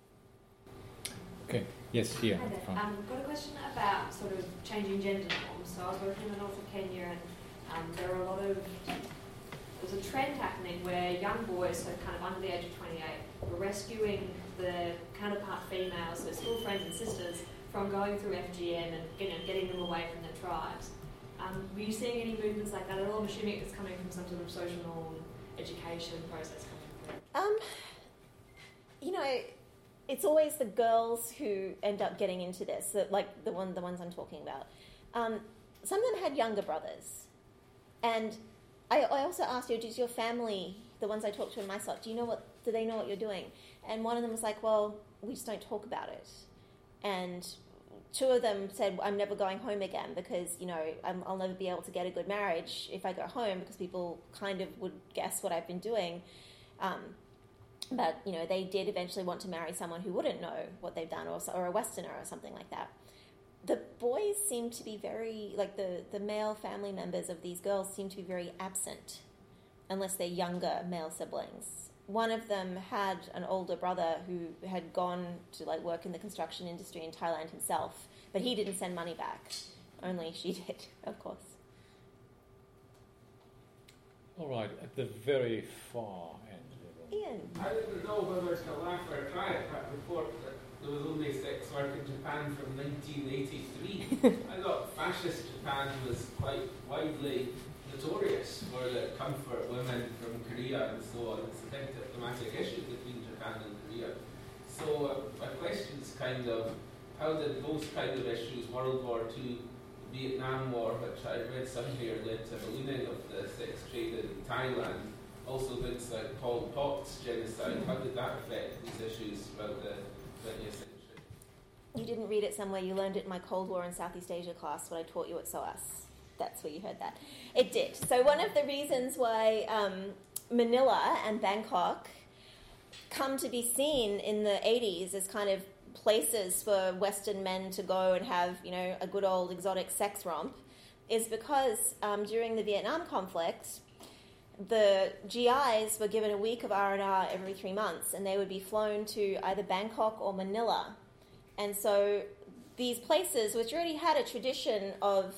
Okay, yes, here. Hi there. Got a question about sort of changing gender norms. So I was working in the north of Kenya, and there are there's a trend happening where young boys, so kind of under the age of 28, were rescuing the counterpart females, so school friends and sisters, from going through FGM and getting them away from their tribes. Were you seeing any movements like that at all? I'm assuming it's coming from some sort of social norm education process coming through. It's always the girls who end up getting into this, like the ones I'm talking about. Some of them had younger brothers, and I also asked you, does your family, the ones I talked to in my slot, do they know what you're doing? And one of them was like, well, we just don't talk about it. And two of them said, I'm never going home again because, I'll never be able to get a good marriage if I go home because people kind of would guess what I've been doing. But, they did eventually want to marry someone who wouldn't know what they've done or a Westerner or something like that. The boys seem to be very, the male family members of these girls seem to be very absent unless they're younger male siblings. One of them had an older brother who had gone to work in the construction industry in Thailand himself, but he didn't send money back. Only she did, of course. All right, at the very far end. Ian. I didn't know whether to laugh or cry at that report that there was only sex work in Japan from 1983. I thought fascist Japan was quite widely notorious for the comfort women from Korea and so on. It's a big diplomatic issue between Japan and Korea. So my question is kind of, how did those kind of issues, World War II, Vietnam War, which I read somewhere led to ballooning of the sex trade in Thailand, also things like Pol Pot's genocide, how did that affect these issues throughout the 20th century? You didn't read it somewhere, you learned it in my Cold War and Southeast Asia class, what I taught you at SOAS. That's where you heard that. It did. So one of the reasons why Manila and Bangkok come to be seen in the 80s as kind of places for Western men to go and have, a good old exotic sex romp is because during the Vietnam conflict, the GIs were given a week of R&R every 3 months, and they would be flown to either Bangkok or Manila. And so these places, which already had a tradition of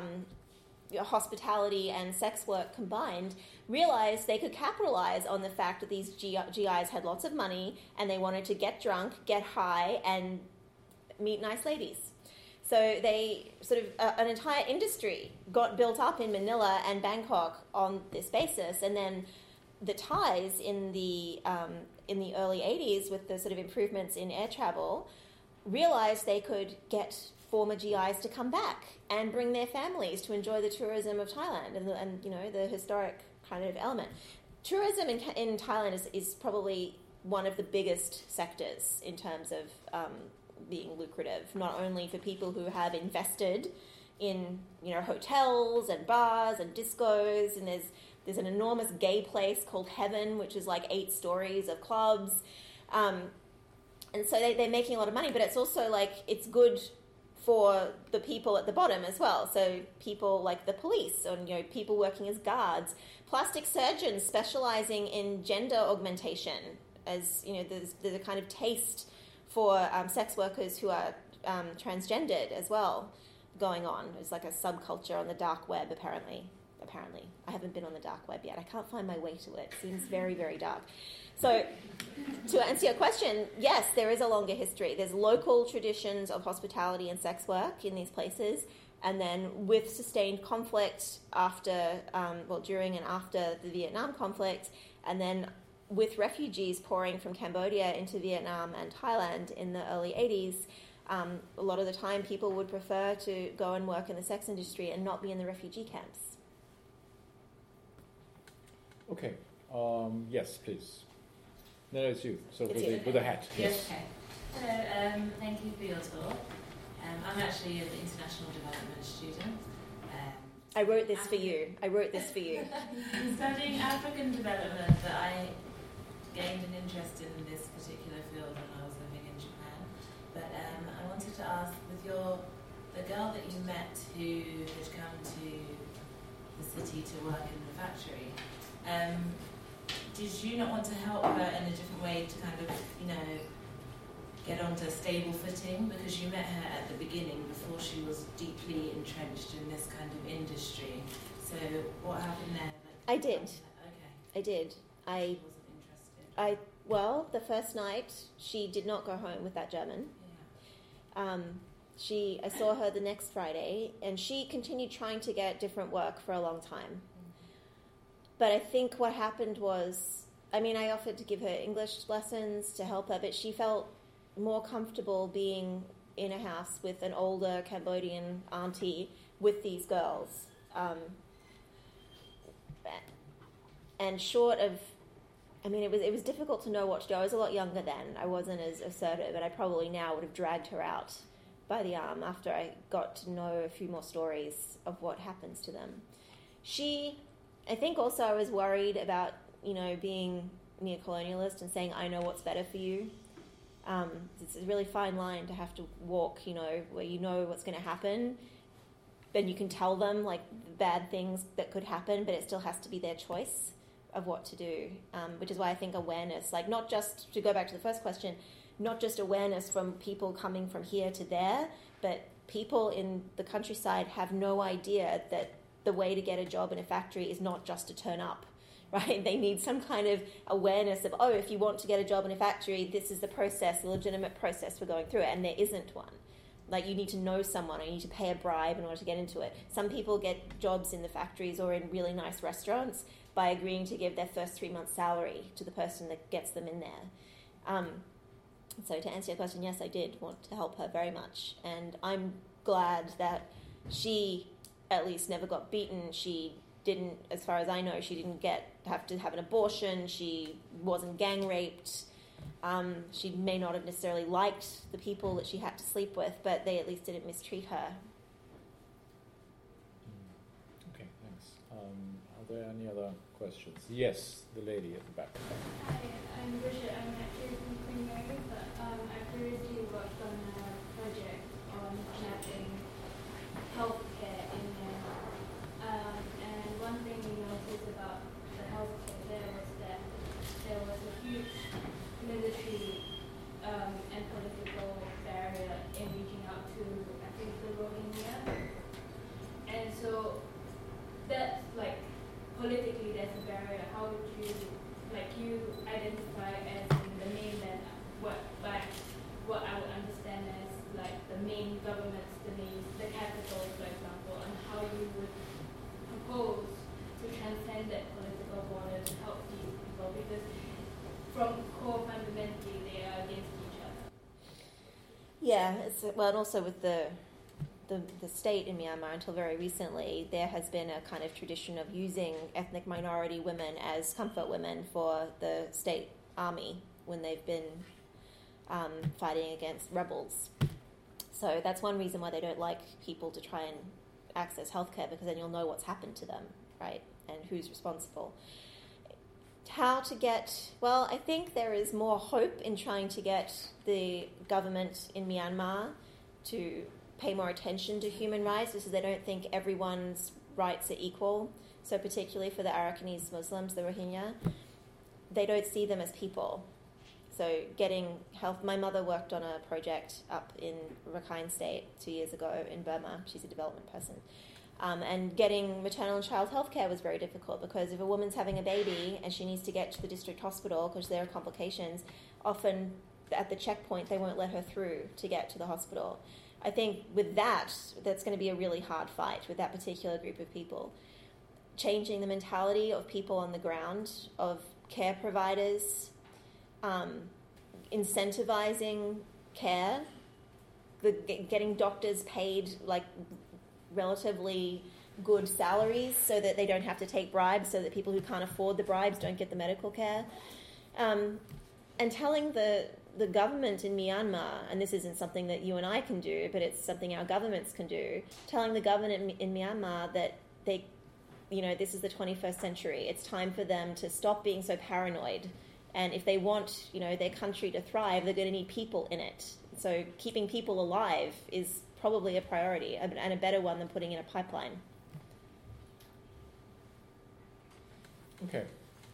hospitality and sex work combined, realized they could capitalize on the fact that these GIs had lots of money and they wanted to get drunk, get high, and meet nice ladies. So they an entire industry got built up in Manila and Bangkok on this basis, and then the Thais in the early 80s, with the sort of improvements in air travel, realized they could get former GIs to come back and bring their families to enjoy the tourism of Thailand and the historic kind of element. Tourism in Thailand is probably one of the biggest sectors in terms of being lucrative, not only for people who have invested in hotels and bars and discos, and there's an enormous gay place called Heaven, which is like 8 stories of clubs, and so they're making a lot of money, but it's also it's good for the people at the bottom as well. So people like the police, or people working as guards, plastic surgeons specializing in gender augmentation, as there's a kind of taste for sex workers who are transgendered as well going on. It's like a subculture on the dark web, apparently. I haven't been on the dark web yet. I can't find my way to it. It seems very, very dark. So to answer your question, yes, there is a longer history. There's local traditions of hospitality and sex work in these places, and then with sustained conflict during and after the Vietnam conflict, and then with refugees pouring from Cambodia into Vietnam and Thailand in the early 80s, a lot of the time people would prefer to go and work in the sex industry and not be in the refugee camps. Okay. Yes, please. No, it's you. So It's with a hat. Yes. Okay. Hello. Thank you for your talk. I'm actually an international development student. I wrote this for you. Studying African development, but I gained an interest in this particular field when I was living in Japan. But I wanted to ask, with the girl that you met who had come to the city to work in the factory, did you not want to help her in a different way to kind of, get onto stable footing? Because you met her at the beginning before she was deeply entrenched in this kind of industry. So what happened there? I did. Okay. I did. She wasn't interested. The first night, she did not go home with that German. Yeah. I saw her the next Friday, and she continued trying to get different work for a long time. But I think what happened was, I offered to give her English lessons to help her, but she felt more comfortable being in a house with an older Cambodian auntie with these girls. And short of, it was difficult to know what to do. I was a lot younger then. I wasn't as assertive, and I probably now would have dragged her out by the arm after I got to know a few more stories of what happens to them. I think also I was worried about, being neo-colonialist and saying, I know what's better for you. It's a really fine line to have to walk, where you know what's going to happen. Then you can tell them, bad things that could happen, but it still has to be their choice of what to do, which is why I think awareness, not just, to go back to the first question, not just awareness from people coming from here to there, but people in the countryside have no idea that the way to get a job in a factory is not just to turn up, right? They need some kind of awareness of, if you want to get a job in a factory, this is the process, the legitimate process for going through it, and there isn't one. You need to know someone, or you need to pay a bribe in order to get into it. Some people get jobs in the factories or in really nice restaurants by agreeing to give their first 3 months' salary to the person that gets them in there. So to answer your question, yes, I did want to help her very much, and I'm glad that she at least never got beaten. She didn't, as far as I know, she didn't have to have an abortion. She wasn't gang raped. She may not have necessarily liked the people that she had to sleep with, but they at least didn't mistreat her. Okay, thanks. Are there any other questions? Yes, the lady at the back. Hi, I'm Bridget. I'm actually from Queen Mary, but I previously worked Yeah, and also with the state in Myanmar until very recently, there has been a kind of tradition of using ethnic minority women as comfort women for the state army when they've been fighting against rebels. So that's one reason why they don't like people to try and access healthcare, because then you'll know what's happened to them, right, and who's responsible. How to get... Well, I think there is more hope in trying to get the government in Myanmar to pay more attention to human rights, because they don't think everyone's rights are equal. So particularly for the Arakanese Muslims, the Rohingya, they don't see them as people. So getting health... My mother worked on a project up in Rakhine State 2 years ago in Burma. She's a development person. And getting maternal and child health care was very difficult, because if a woman's having a baby and she needs to get to the district hospital because there are complications, often at the checkpoint they won't let her through to get to the hospital. I think with that's going to be a really hard fight with that particular group of people. Changing the mentality of people on the ground, of care providers, incentivizing care, getting doctors paid like relatively good salaries so that they don't have to take bribes, so that people who can't afford the bribes don't get the medical care. And telling the government in Myanmar, and this isn't something that you and I can do, but it's something our governments can do, telling the government in Myanmar that they, this is the 21st century. It's time for them to stop being so paranoid. And if they want, their country to thrive, they're going to need people in it. So keeping people alive is probably a priority, and a better one than putting in a pipeline. Okay.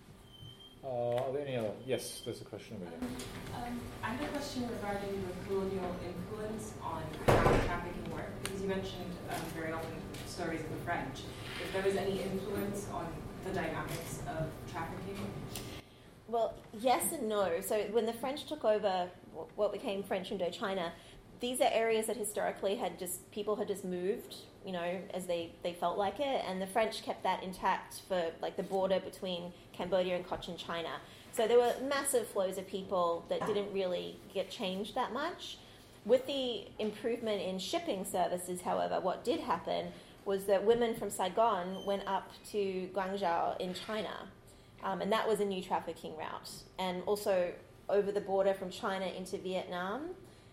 Are there any other? Yes, there's a question over here. I have a question regarding the colonial influence on how trafficking worked, because you mentioned very often stories of the French. If there was any influence on the dynamics of trafficking? Well, yes and no. So when the French took over what became French Indochina, these are areas that historically people had just moved, as they felt like it, and the French kept that intact for like the border between Cambodia and Cochin China. So there were massive flows of people that didn't really get changed that much. With the improvement in shipping services, however, what did happen was that women from Saigon went up to Guangzhou in China, and that was a new trafficking route. And also over the border from China into Vietnam,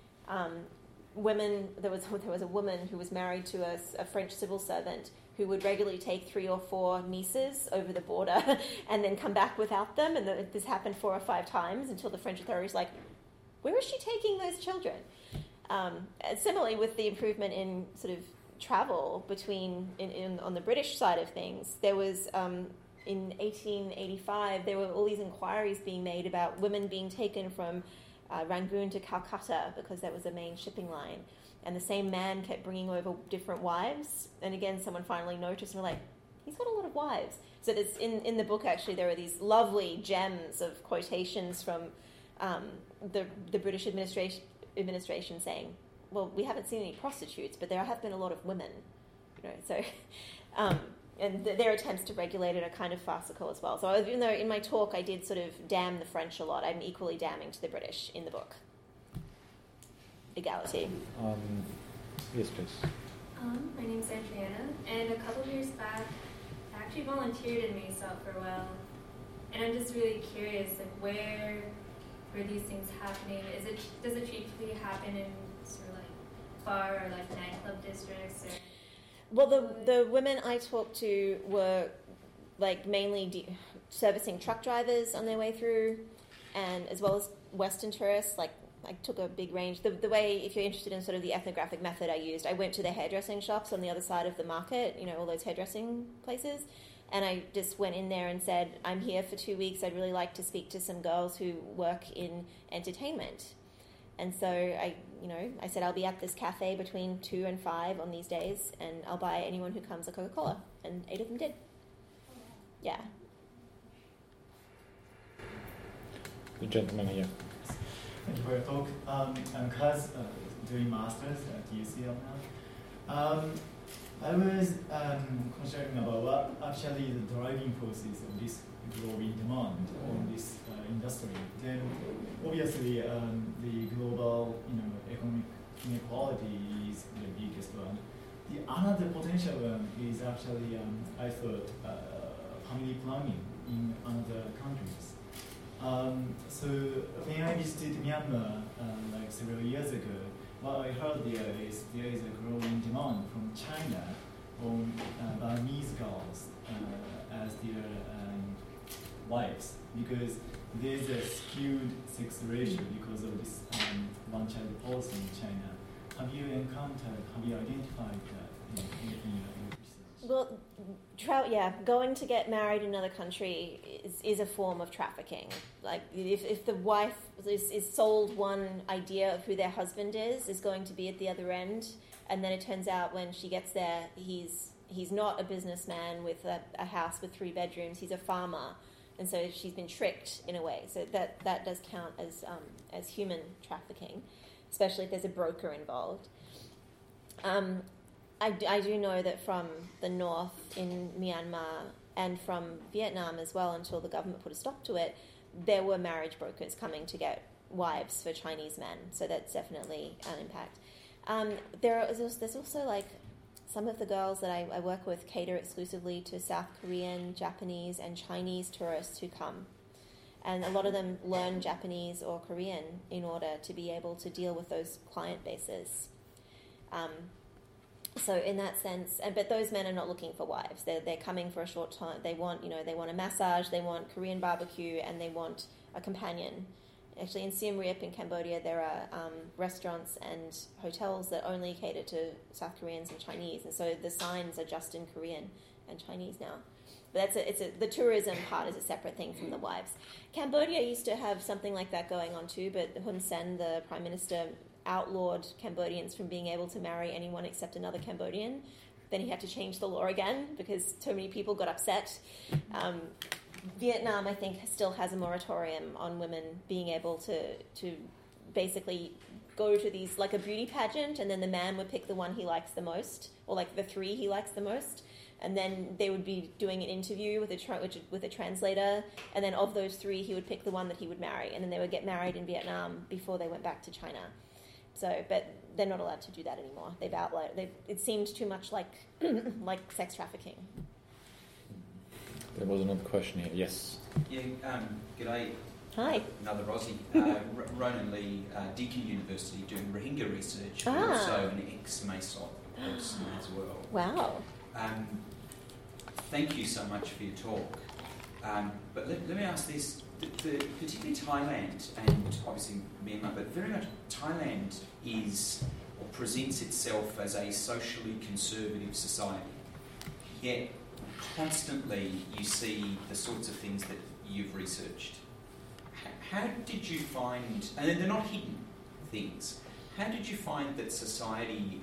women. There was a woman who was married to a French civil servant who would regularly take 3 or 4 nieces over the border and then come back without them. And this happened 4 or 5 times until the French authorities were like, where is she taking those children? And similarly, with the improvement in sort of travel on the British side of things, there was in 1885 there were all these inquiries being made about women being taken from Rangoon to Calcutta because that was the main shipping line, and the same man kept bringing over different wives. And again, someone finally noticed and were like, he's got a lot of wives. So there's, in the book actually there are these lovely gems of quotations from the British administration saying, well, we haven't seen any prostitutes, but there have been a lot of women, so and their attempts to regulate it are kind of farcical as well. So even though in my talk I did sort of damn the French a lot, I'm equally damning to the British in the book. Equality. Yes, please. My name's Adriana, and a couple of years back, I actually volunteered in Mesa for a while, and I'm just really curious, where these things happening? Does it chiefly happen in sort of bar or nightclub districts? Or? Well, the women I talked to were mainly servicing truck drivers on their way through, and as well as Western tourists. I took a big range. The way, if you're interested in sort of the ethnographic method I used, I went to the hairdressing shops on the other side of the market, all those hairdressing places, and I just went in there and said, I'm here for 2 weeks. I'd really like to speak to some girls who work in entertainment. And so I said, I'll be at this cafe between 2 and 5 on these days, and I'll buy anyone who comes a Coca-Cola. And 8 of them did. Yeah. The gentleman here. Thank you for your talk. I'm Kaz, doing masters at UCL now. I was considering about what actually the driving forces of this growing demand on this industry. Then obviously the global economic inequality is the biggest one. The another potential one is actually, I thought, family planning in other countries. So when I visited Myanmar like several years ago, what I heard there is a growing demand from China on Burmese girls as their wives, because there's a skewed sex ratio because of this one-child policy in China. Have you identified that in your research? Well, going to get married in another country is a form of trafficking. Like, if the wife is sold one idea of who their husband is going to be at the other end, and then it turns out when she gets there, he's not a businessman with a house with 3 bedrooms, he's a farmer, and so she's been tricked in a way. So that does count as human trafficking, especially if there's a broker involved. I do know that from the north in Myanmar and from Vietnam as well, until the government put a stop to it, there were marriage brokers coming to get wives for Chinese men. So that's definitely an impact. There's also like some of the girls that I work with cater exclusively to South Korean, Japanese, and Chinese tourists who come. And a lot of them learn Japanese or Korean in order to be able to deal with those client bases. So in that sense, but those men are not looking for wives. They're coming for a short time. They want a massage, they want Korean barbecue, and they want a companion. Actually, in Siem Reap in Cambodia, there are restaurants and hotels that only cater to South Koreans and Chinese, and so the signs are just in Korean and Chinese now. But the tourism part is a separate thing from the wives. Cambodia used to have something like that going on too, but Hun Sen, the prime minister, outlawed Cambodians from being able to marry anyone except another Cambodian. Then he had to change the law again because so many people got upset. Vietnam, I think, still has a moratorium on women being able to basically go to these, like a beauty pageant, and then the man would pick the one he likes the most, or like the 3 he likes the most, and then they would be doing an interview with a translator, and then of those 3 he would pick the one that he would marry, and then they would get married in Vietnam before they went back to China. So, but they're not allowed to do that anymore. They've outlawed. It seemed too much like sex trafficking. There was another question here. Yes. Yeah. G'day. Hi. Another Aussie. Ronan Lee, Deakin University, doing Rohingya research, but also an ex-Masop person as well. Wow. Thank you so much for your talk. But let me ask this. Particularly Thailand and obviously Myanmar, but very much Thailand is or presents itself as a socially conservative society. Yet constantly you see the sorts of things that you've researched. How did you find, and they're not hidden things, how did you find that society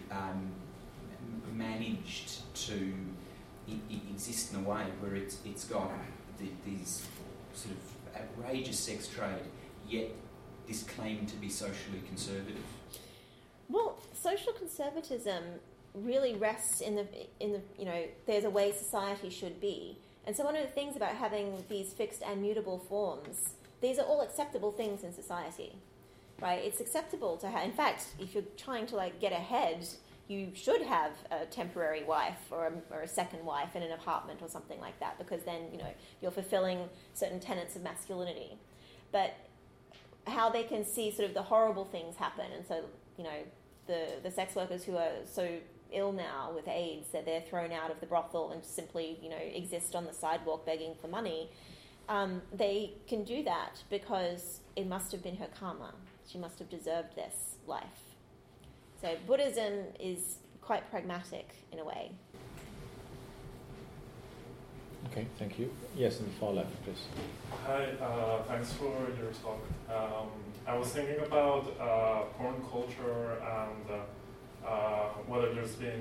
managed to exist in a way where it's got these sort of outrageous sex trade, yet this claim to be socially conservative? Well, social conservatism really rests in the there's a way society should be. And so one of the things about having these fixed and mutable forms, these are all acceptable things in society, right? It's acceptable to have, in fact, if you're trying to get ahead, you should have a temporary wife or a second wife in an apartment or something like that, because then, you're fulfilling certain tenets of masculinity. But how they can see sort of the horrible things happen, and so, the sex workers who are so ill now with AIDS that they're thrown out of the brothel and simply, exist on the sidewalk begging for money, they can do that because it must have been her karma. She must have deserved this life. So Buddhism is quite pragmatic in a way. Okay, thank you. Yes, in the far left, please. Hi, thanks for your talk. I was thinking about porn culture and whether there's been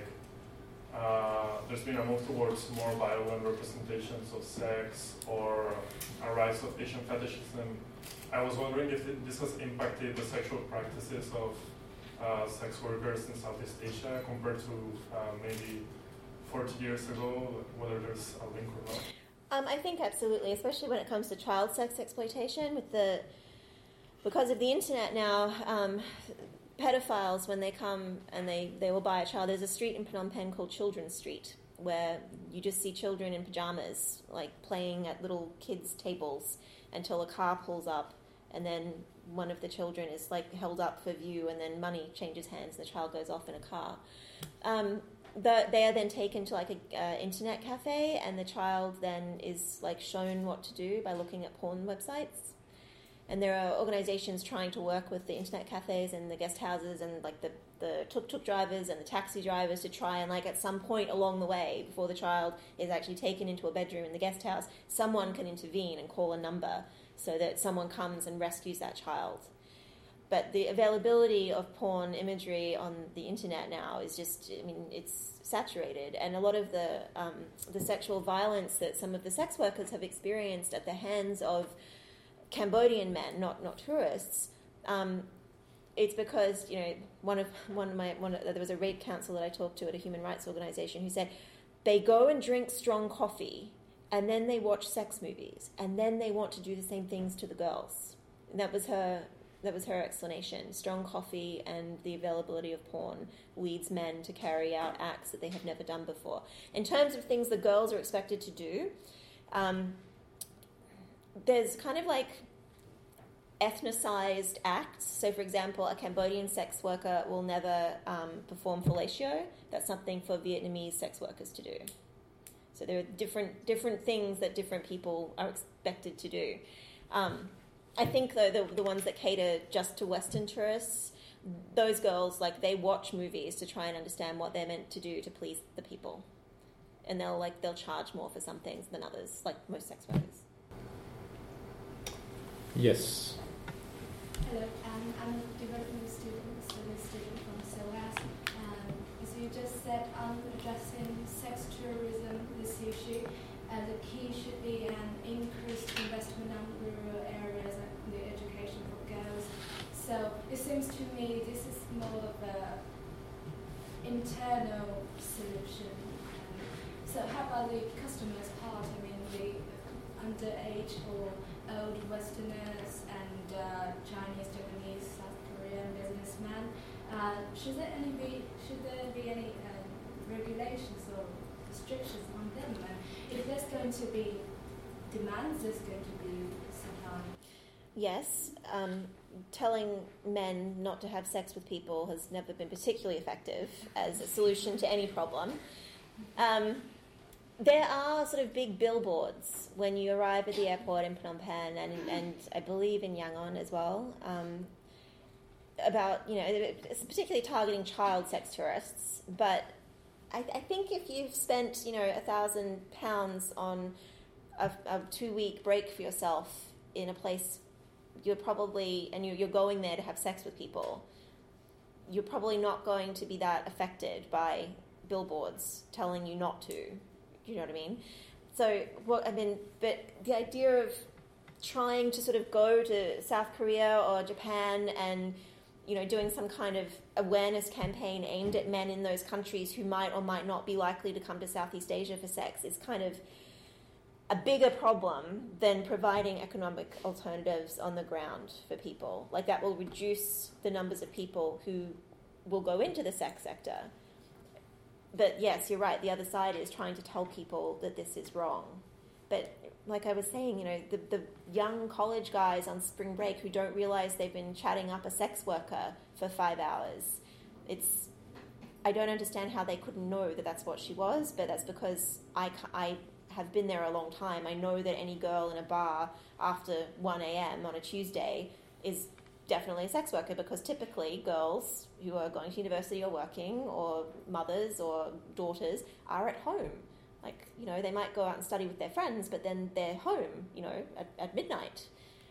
a move towards more violent representations of sex or a rise of Asian fetishism. I was wondering if this has impacted the sexual practices of sex workers in Southeast Asia compared to maybe 40 years ago, whether there's a link or not. I think absolutely, especially when it comes to child sex exploitation. Because of the internet now, pedophiles, when they come and they will buy a child, there's a street in Phnom Penh called Children's Street, where you just see children in pajamas, like playing at little kids' tables until a car pulls up, and then one of the children is like held up for view, and then money changes hands and the child goes off in a car. They are then taken to like an internet cafe, and the child then is like shown what to do by looking at porn websites. And there are organizations trying to work with the internet cafes and the guest houses and like the tuk-tuk drivers and the taxi drivers to try and like at some point along the way, before the child is actually taken into a bedroom in the guest house, someone can intervene and call a number so that someone comes and rescues that child. But the availability of porn imagery on the internet now is just, I mean, it's saturated. And a lot of the sexual violence that some of the sex workers have experienced at the hands of Cambodian men, not tourists, it's because, you know, there was a rape counsel that I talked to at a human rights organization who said they go and drink strong coffee and then they watch sex movies and then they want to do the same things to the girls. And that was her explanation. Strong coffee and the availability of porn leads men to carry out acts that they have never done before. In terms of things the girls are expected to do, there's kind of like ethnicized acts. So, for example, a Cambodian sex worker will never perform fellatio. That's something for Vietnamese sex workers to do. So there are different things that different people are expected to do. I think, though, the ones that cater just to Western tourists, those girls, like, they watch movies to try and understand what they're meant to do to please the people. And they'll charge more for some things than others, like most sex workers. Yes. Hello, I'm a development studies student from SOAS. As you just said, addressing sex tourism, this issue, the key should be an increased investment in rural areas and the education for girls. So it seems to me this is more of an internal solution. So how about the customers' part? I mean, the underage or old Westerners and Chinese, Japanese, South Korean businessmen. Should there be any regulations or restrictions on them? And if there's going to be demands, there's going to be supply. Yes, telling men not to have sex with people has never been particularly effective as a solution to any problem. There are sort of big billboards when you arrive at the airport in Phnom Penh and I believe in Yangon as well, about, you know, it's particularly targeting child sex tourists. But I think if you've spent, you know, £1,000 on a 2-week break for yourself in a place, you're going there to have sex with people, you're probably not going to be that affected by billboards telling you not to. You know what I mean? So, but the idea of trying to sort of go to South Korea or Japan and, you know, doing some kind of awareness campaign aimed at men in those countries who might or might not be likely to come to Southeast Asia for sex is kind of a bigger problem than providing economic alternatives on the ground for people. Like, that will reduce the numbers of people who will go into the sex sector. But yes, you're right, the other side is trying to tell people that this is wrong. But like I was saying, you know, the young college guys on spring break who don't realize they've been chatting up a sex worker for 5 hours, I don't understand how they couldn't know that that's what she was, but that's because I have been there a long time. I know that any girl in a bar after 1 a.m. on a Tuesday is definitely a sex worker, because typically girls who are going to university or working, or mothers or daughters, are at home. Like, you know, they might go out and study with their friends, but then they're home, you know, at midnight.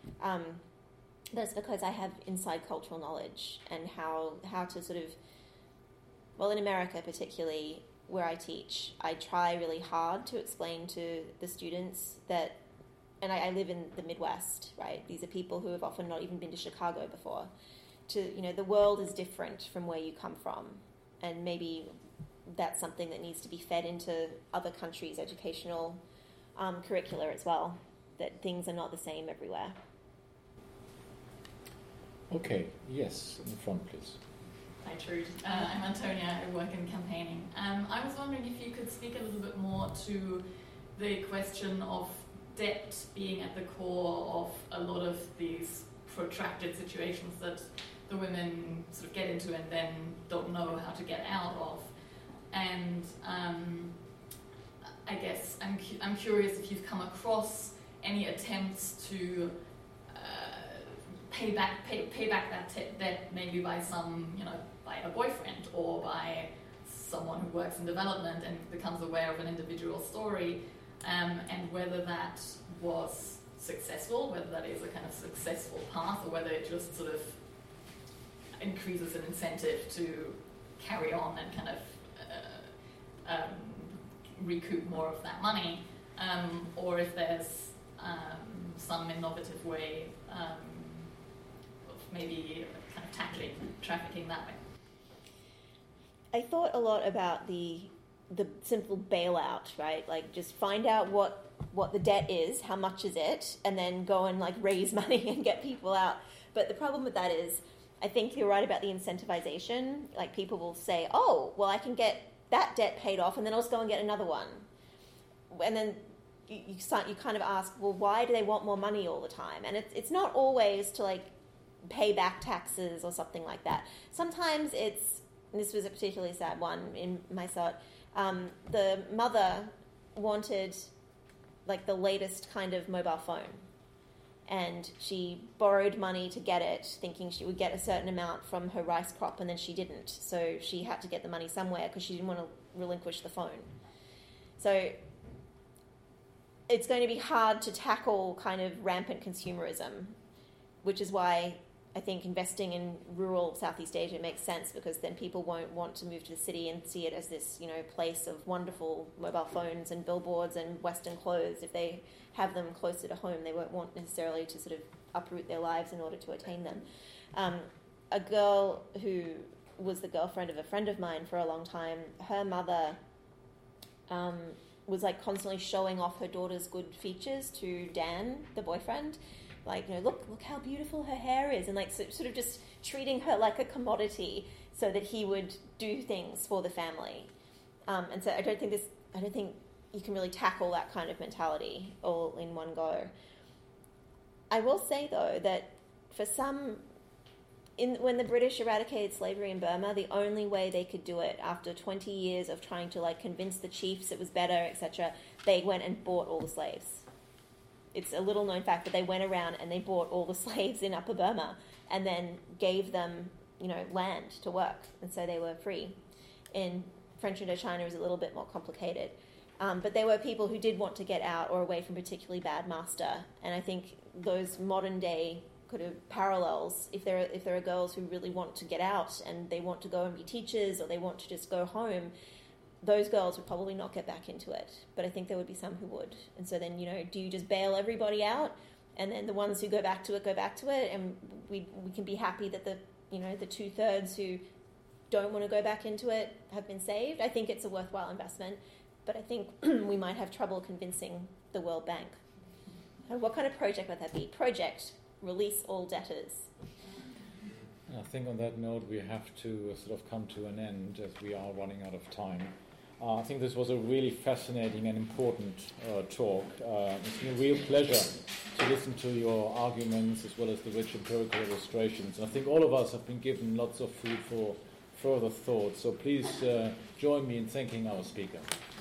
That's because I have inside cultural knowledge and how to sort of, well, in America particularly, where I teach, I try really hard to explain to the students that, and I live in the Midwest, right? These are people who have often not even been to Chicago before. You know, the world is different from where you come from. And maybe that's something that needs to be fed into other countries' educational curricula as well, that things are not the same everywhere. Okay, yes, in the front, please. Hi, Trude. I'm Antonia. I work in campaigning. I was wondering if you could speak a little bit more to the question of debt being at the core of a lot of these protracted situations that the women sort of get into and then don't know how to get out of. And I guess I'm curious if you've come across any attempts to pay back that debt, maybe by by a boyfriend or by someone who works in development and becomes aware of an individual story, and whether that was successful, whether that is a kind of successful path, or whether it just sort of increases an incentive to carry on and kind of recoup more of that money, or if there's some innovative way of maybe kind of tackling trafficking that way. I thought a lot about the simple bailout, right? Like just find out what the debt is, how much is it, and then go and like raise money and get people out. But the problem with that is, I think you're right about the incentivization. Like people will say, oh, well, I can get that debt paid off and then I'll just go and get another one. And then you kind of ask, well, why do they want more money all the time? And it's not always to like pay back taxes or something like that. Sometimes it's, and this was a particularly sad one in my thought, the mother wanted like the latest kind of mobile phone. And she borrowed money to get it, thinking she would get a certain amount from her rice crop, and then she didn't. So she had to get the money somewhere because she didn't want to relinquish the phone. So it's going to be hard to tackle kind of rampant consumerism, which is why I think investing in rural Southeast Asia makes sense, because then people won't want to move to the city and see it as this, place of wonderful mobile phones and billboards and Western clothes. If they have them closer to home, they won't want necessarily to sort of uproot their lives in order to attain them. A girl who was the girlfriend of a friend of mine for a long time, her mother was like constantly showing off her daughter's good features to Dan, the boyfriend. Like, look how beautiful her hair is, and like sort of just treating her like a commodity so that he would do things for the family. And so I don't think you can really tackle that kind of mentality all in one go. I will say though that for some, when the British eradicated slavery in Burma, the only way they could do it after 20 years of trying to like convince the chiefs it was better, etc., they went and bought all the slaves. It's a little known fact, but they went around and they bought all the slaves in Upper Burma and then gave them, land to work. And so they were free. In French Indochina, it was a little bit more complicated. But there were people who did want to get out or away from a particularly bad master. And I think those modern day kind of parallels, if there are girls who really want to get out and they want to go and be teachers or they want to just go home, those girls would probably not get back into it. But I think there would be some who would. And so then, do you just bail everybody out? And then the ones who go back to it, and we can be happy that the 2/3 who don't want to go back into it have been saved. I think it's a worthwhile investment. But I think we might have trouble convincing the World Bank. What kind of project would that be? Project, release all debtors. I think on that note we have to sort of come to an end as we are running out of time. I think this was a really fascinating and important talk. It's been a real pleasure to listen to your arguments as well as the rich empirical illustrations. And I think all of us have been given lots of food for further thought. So please join me in thanking our speaker.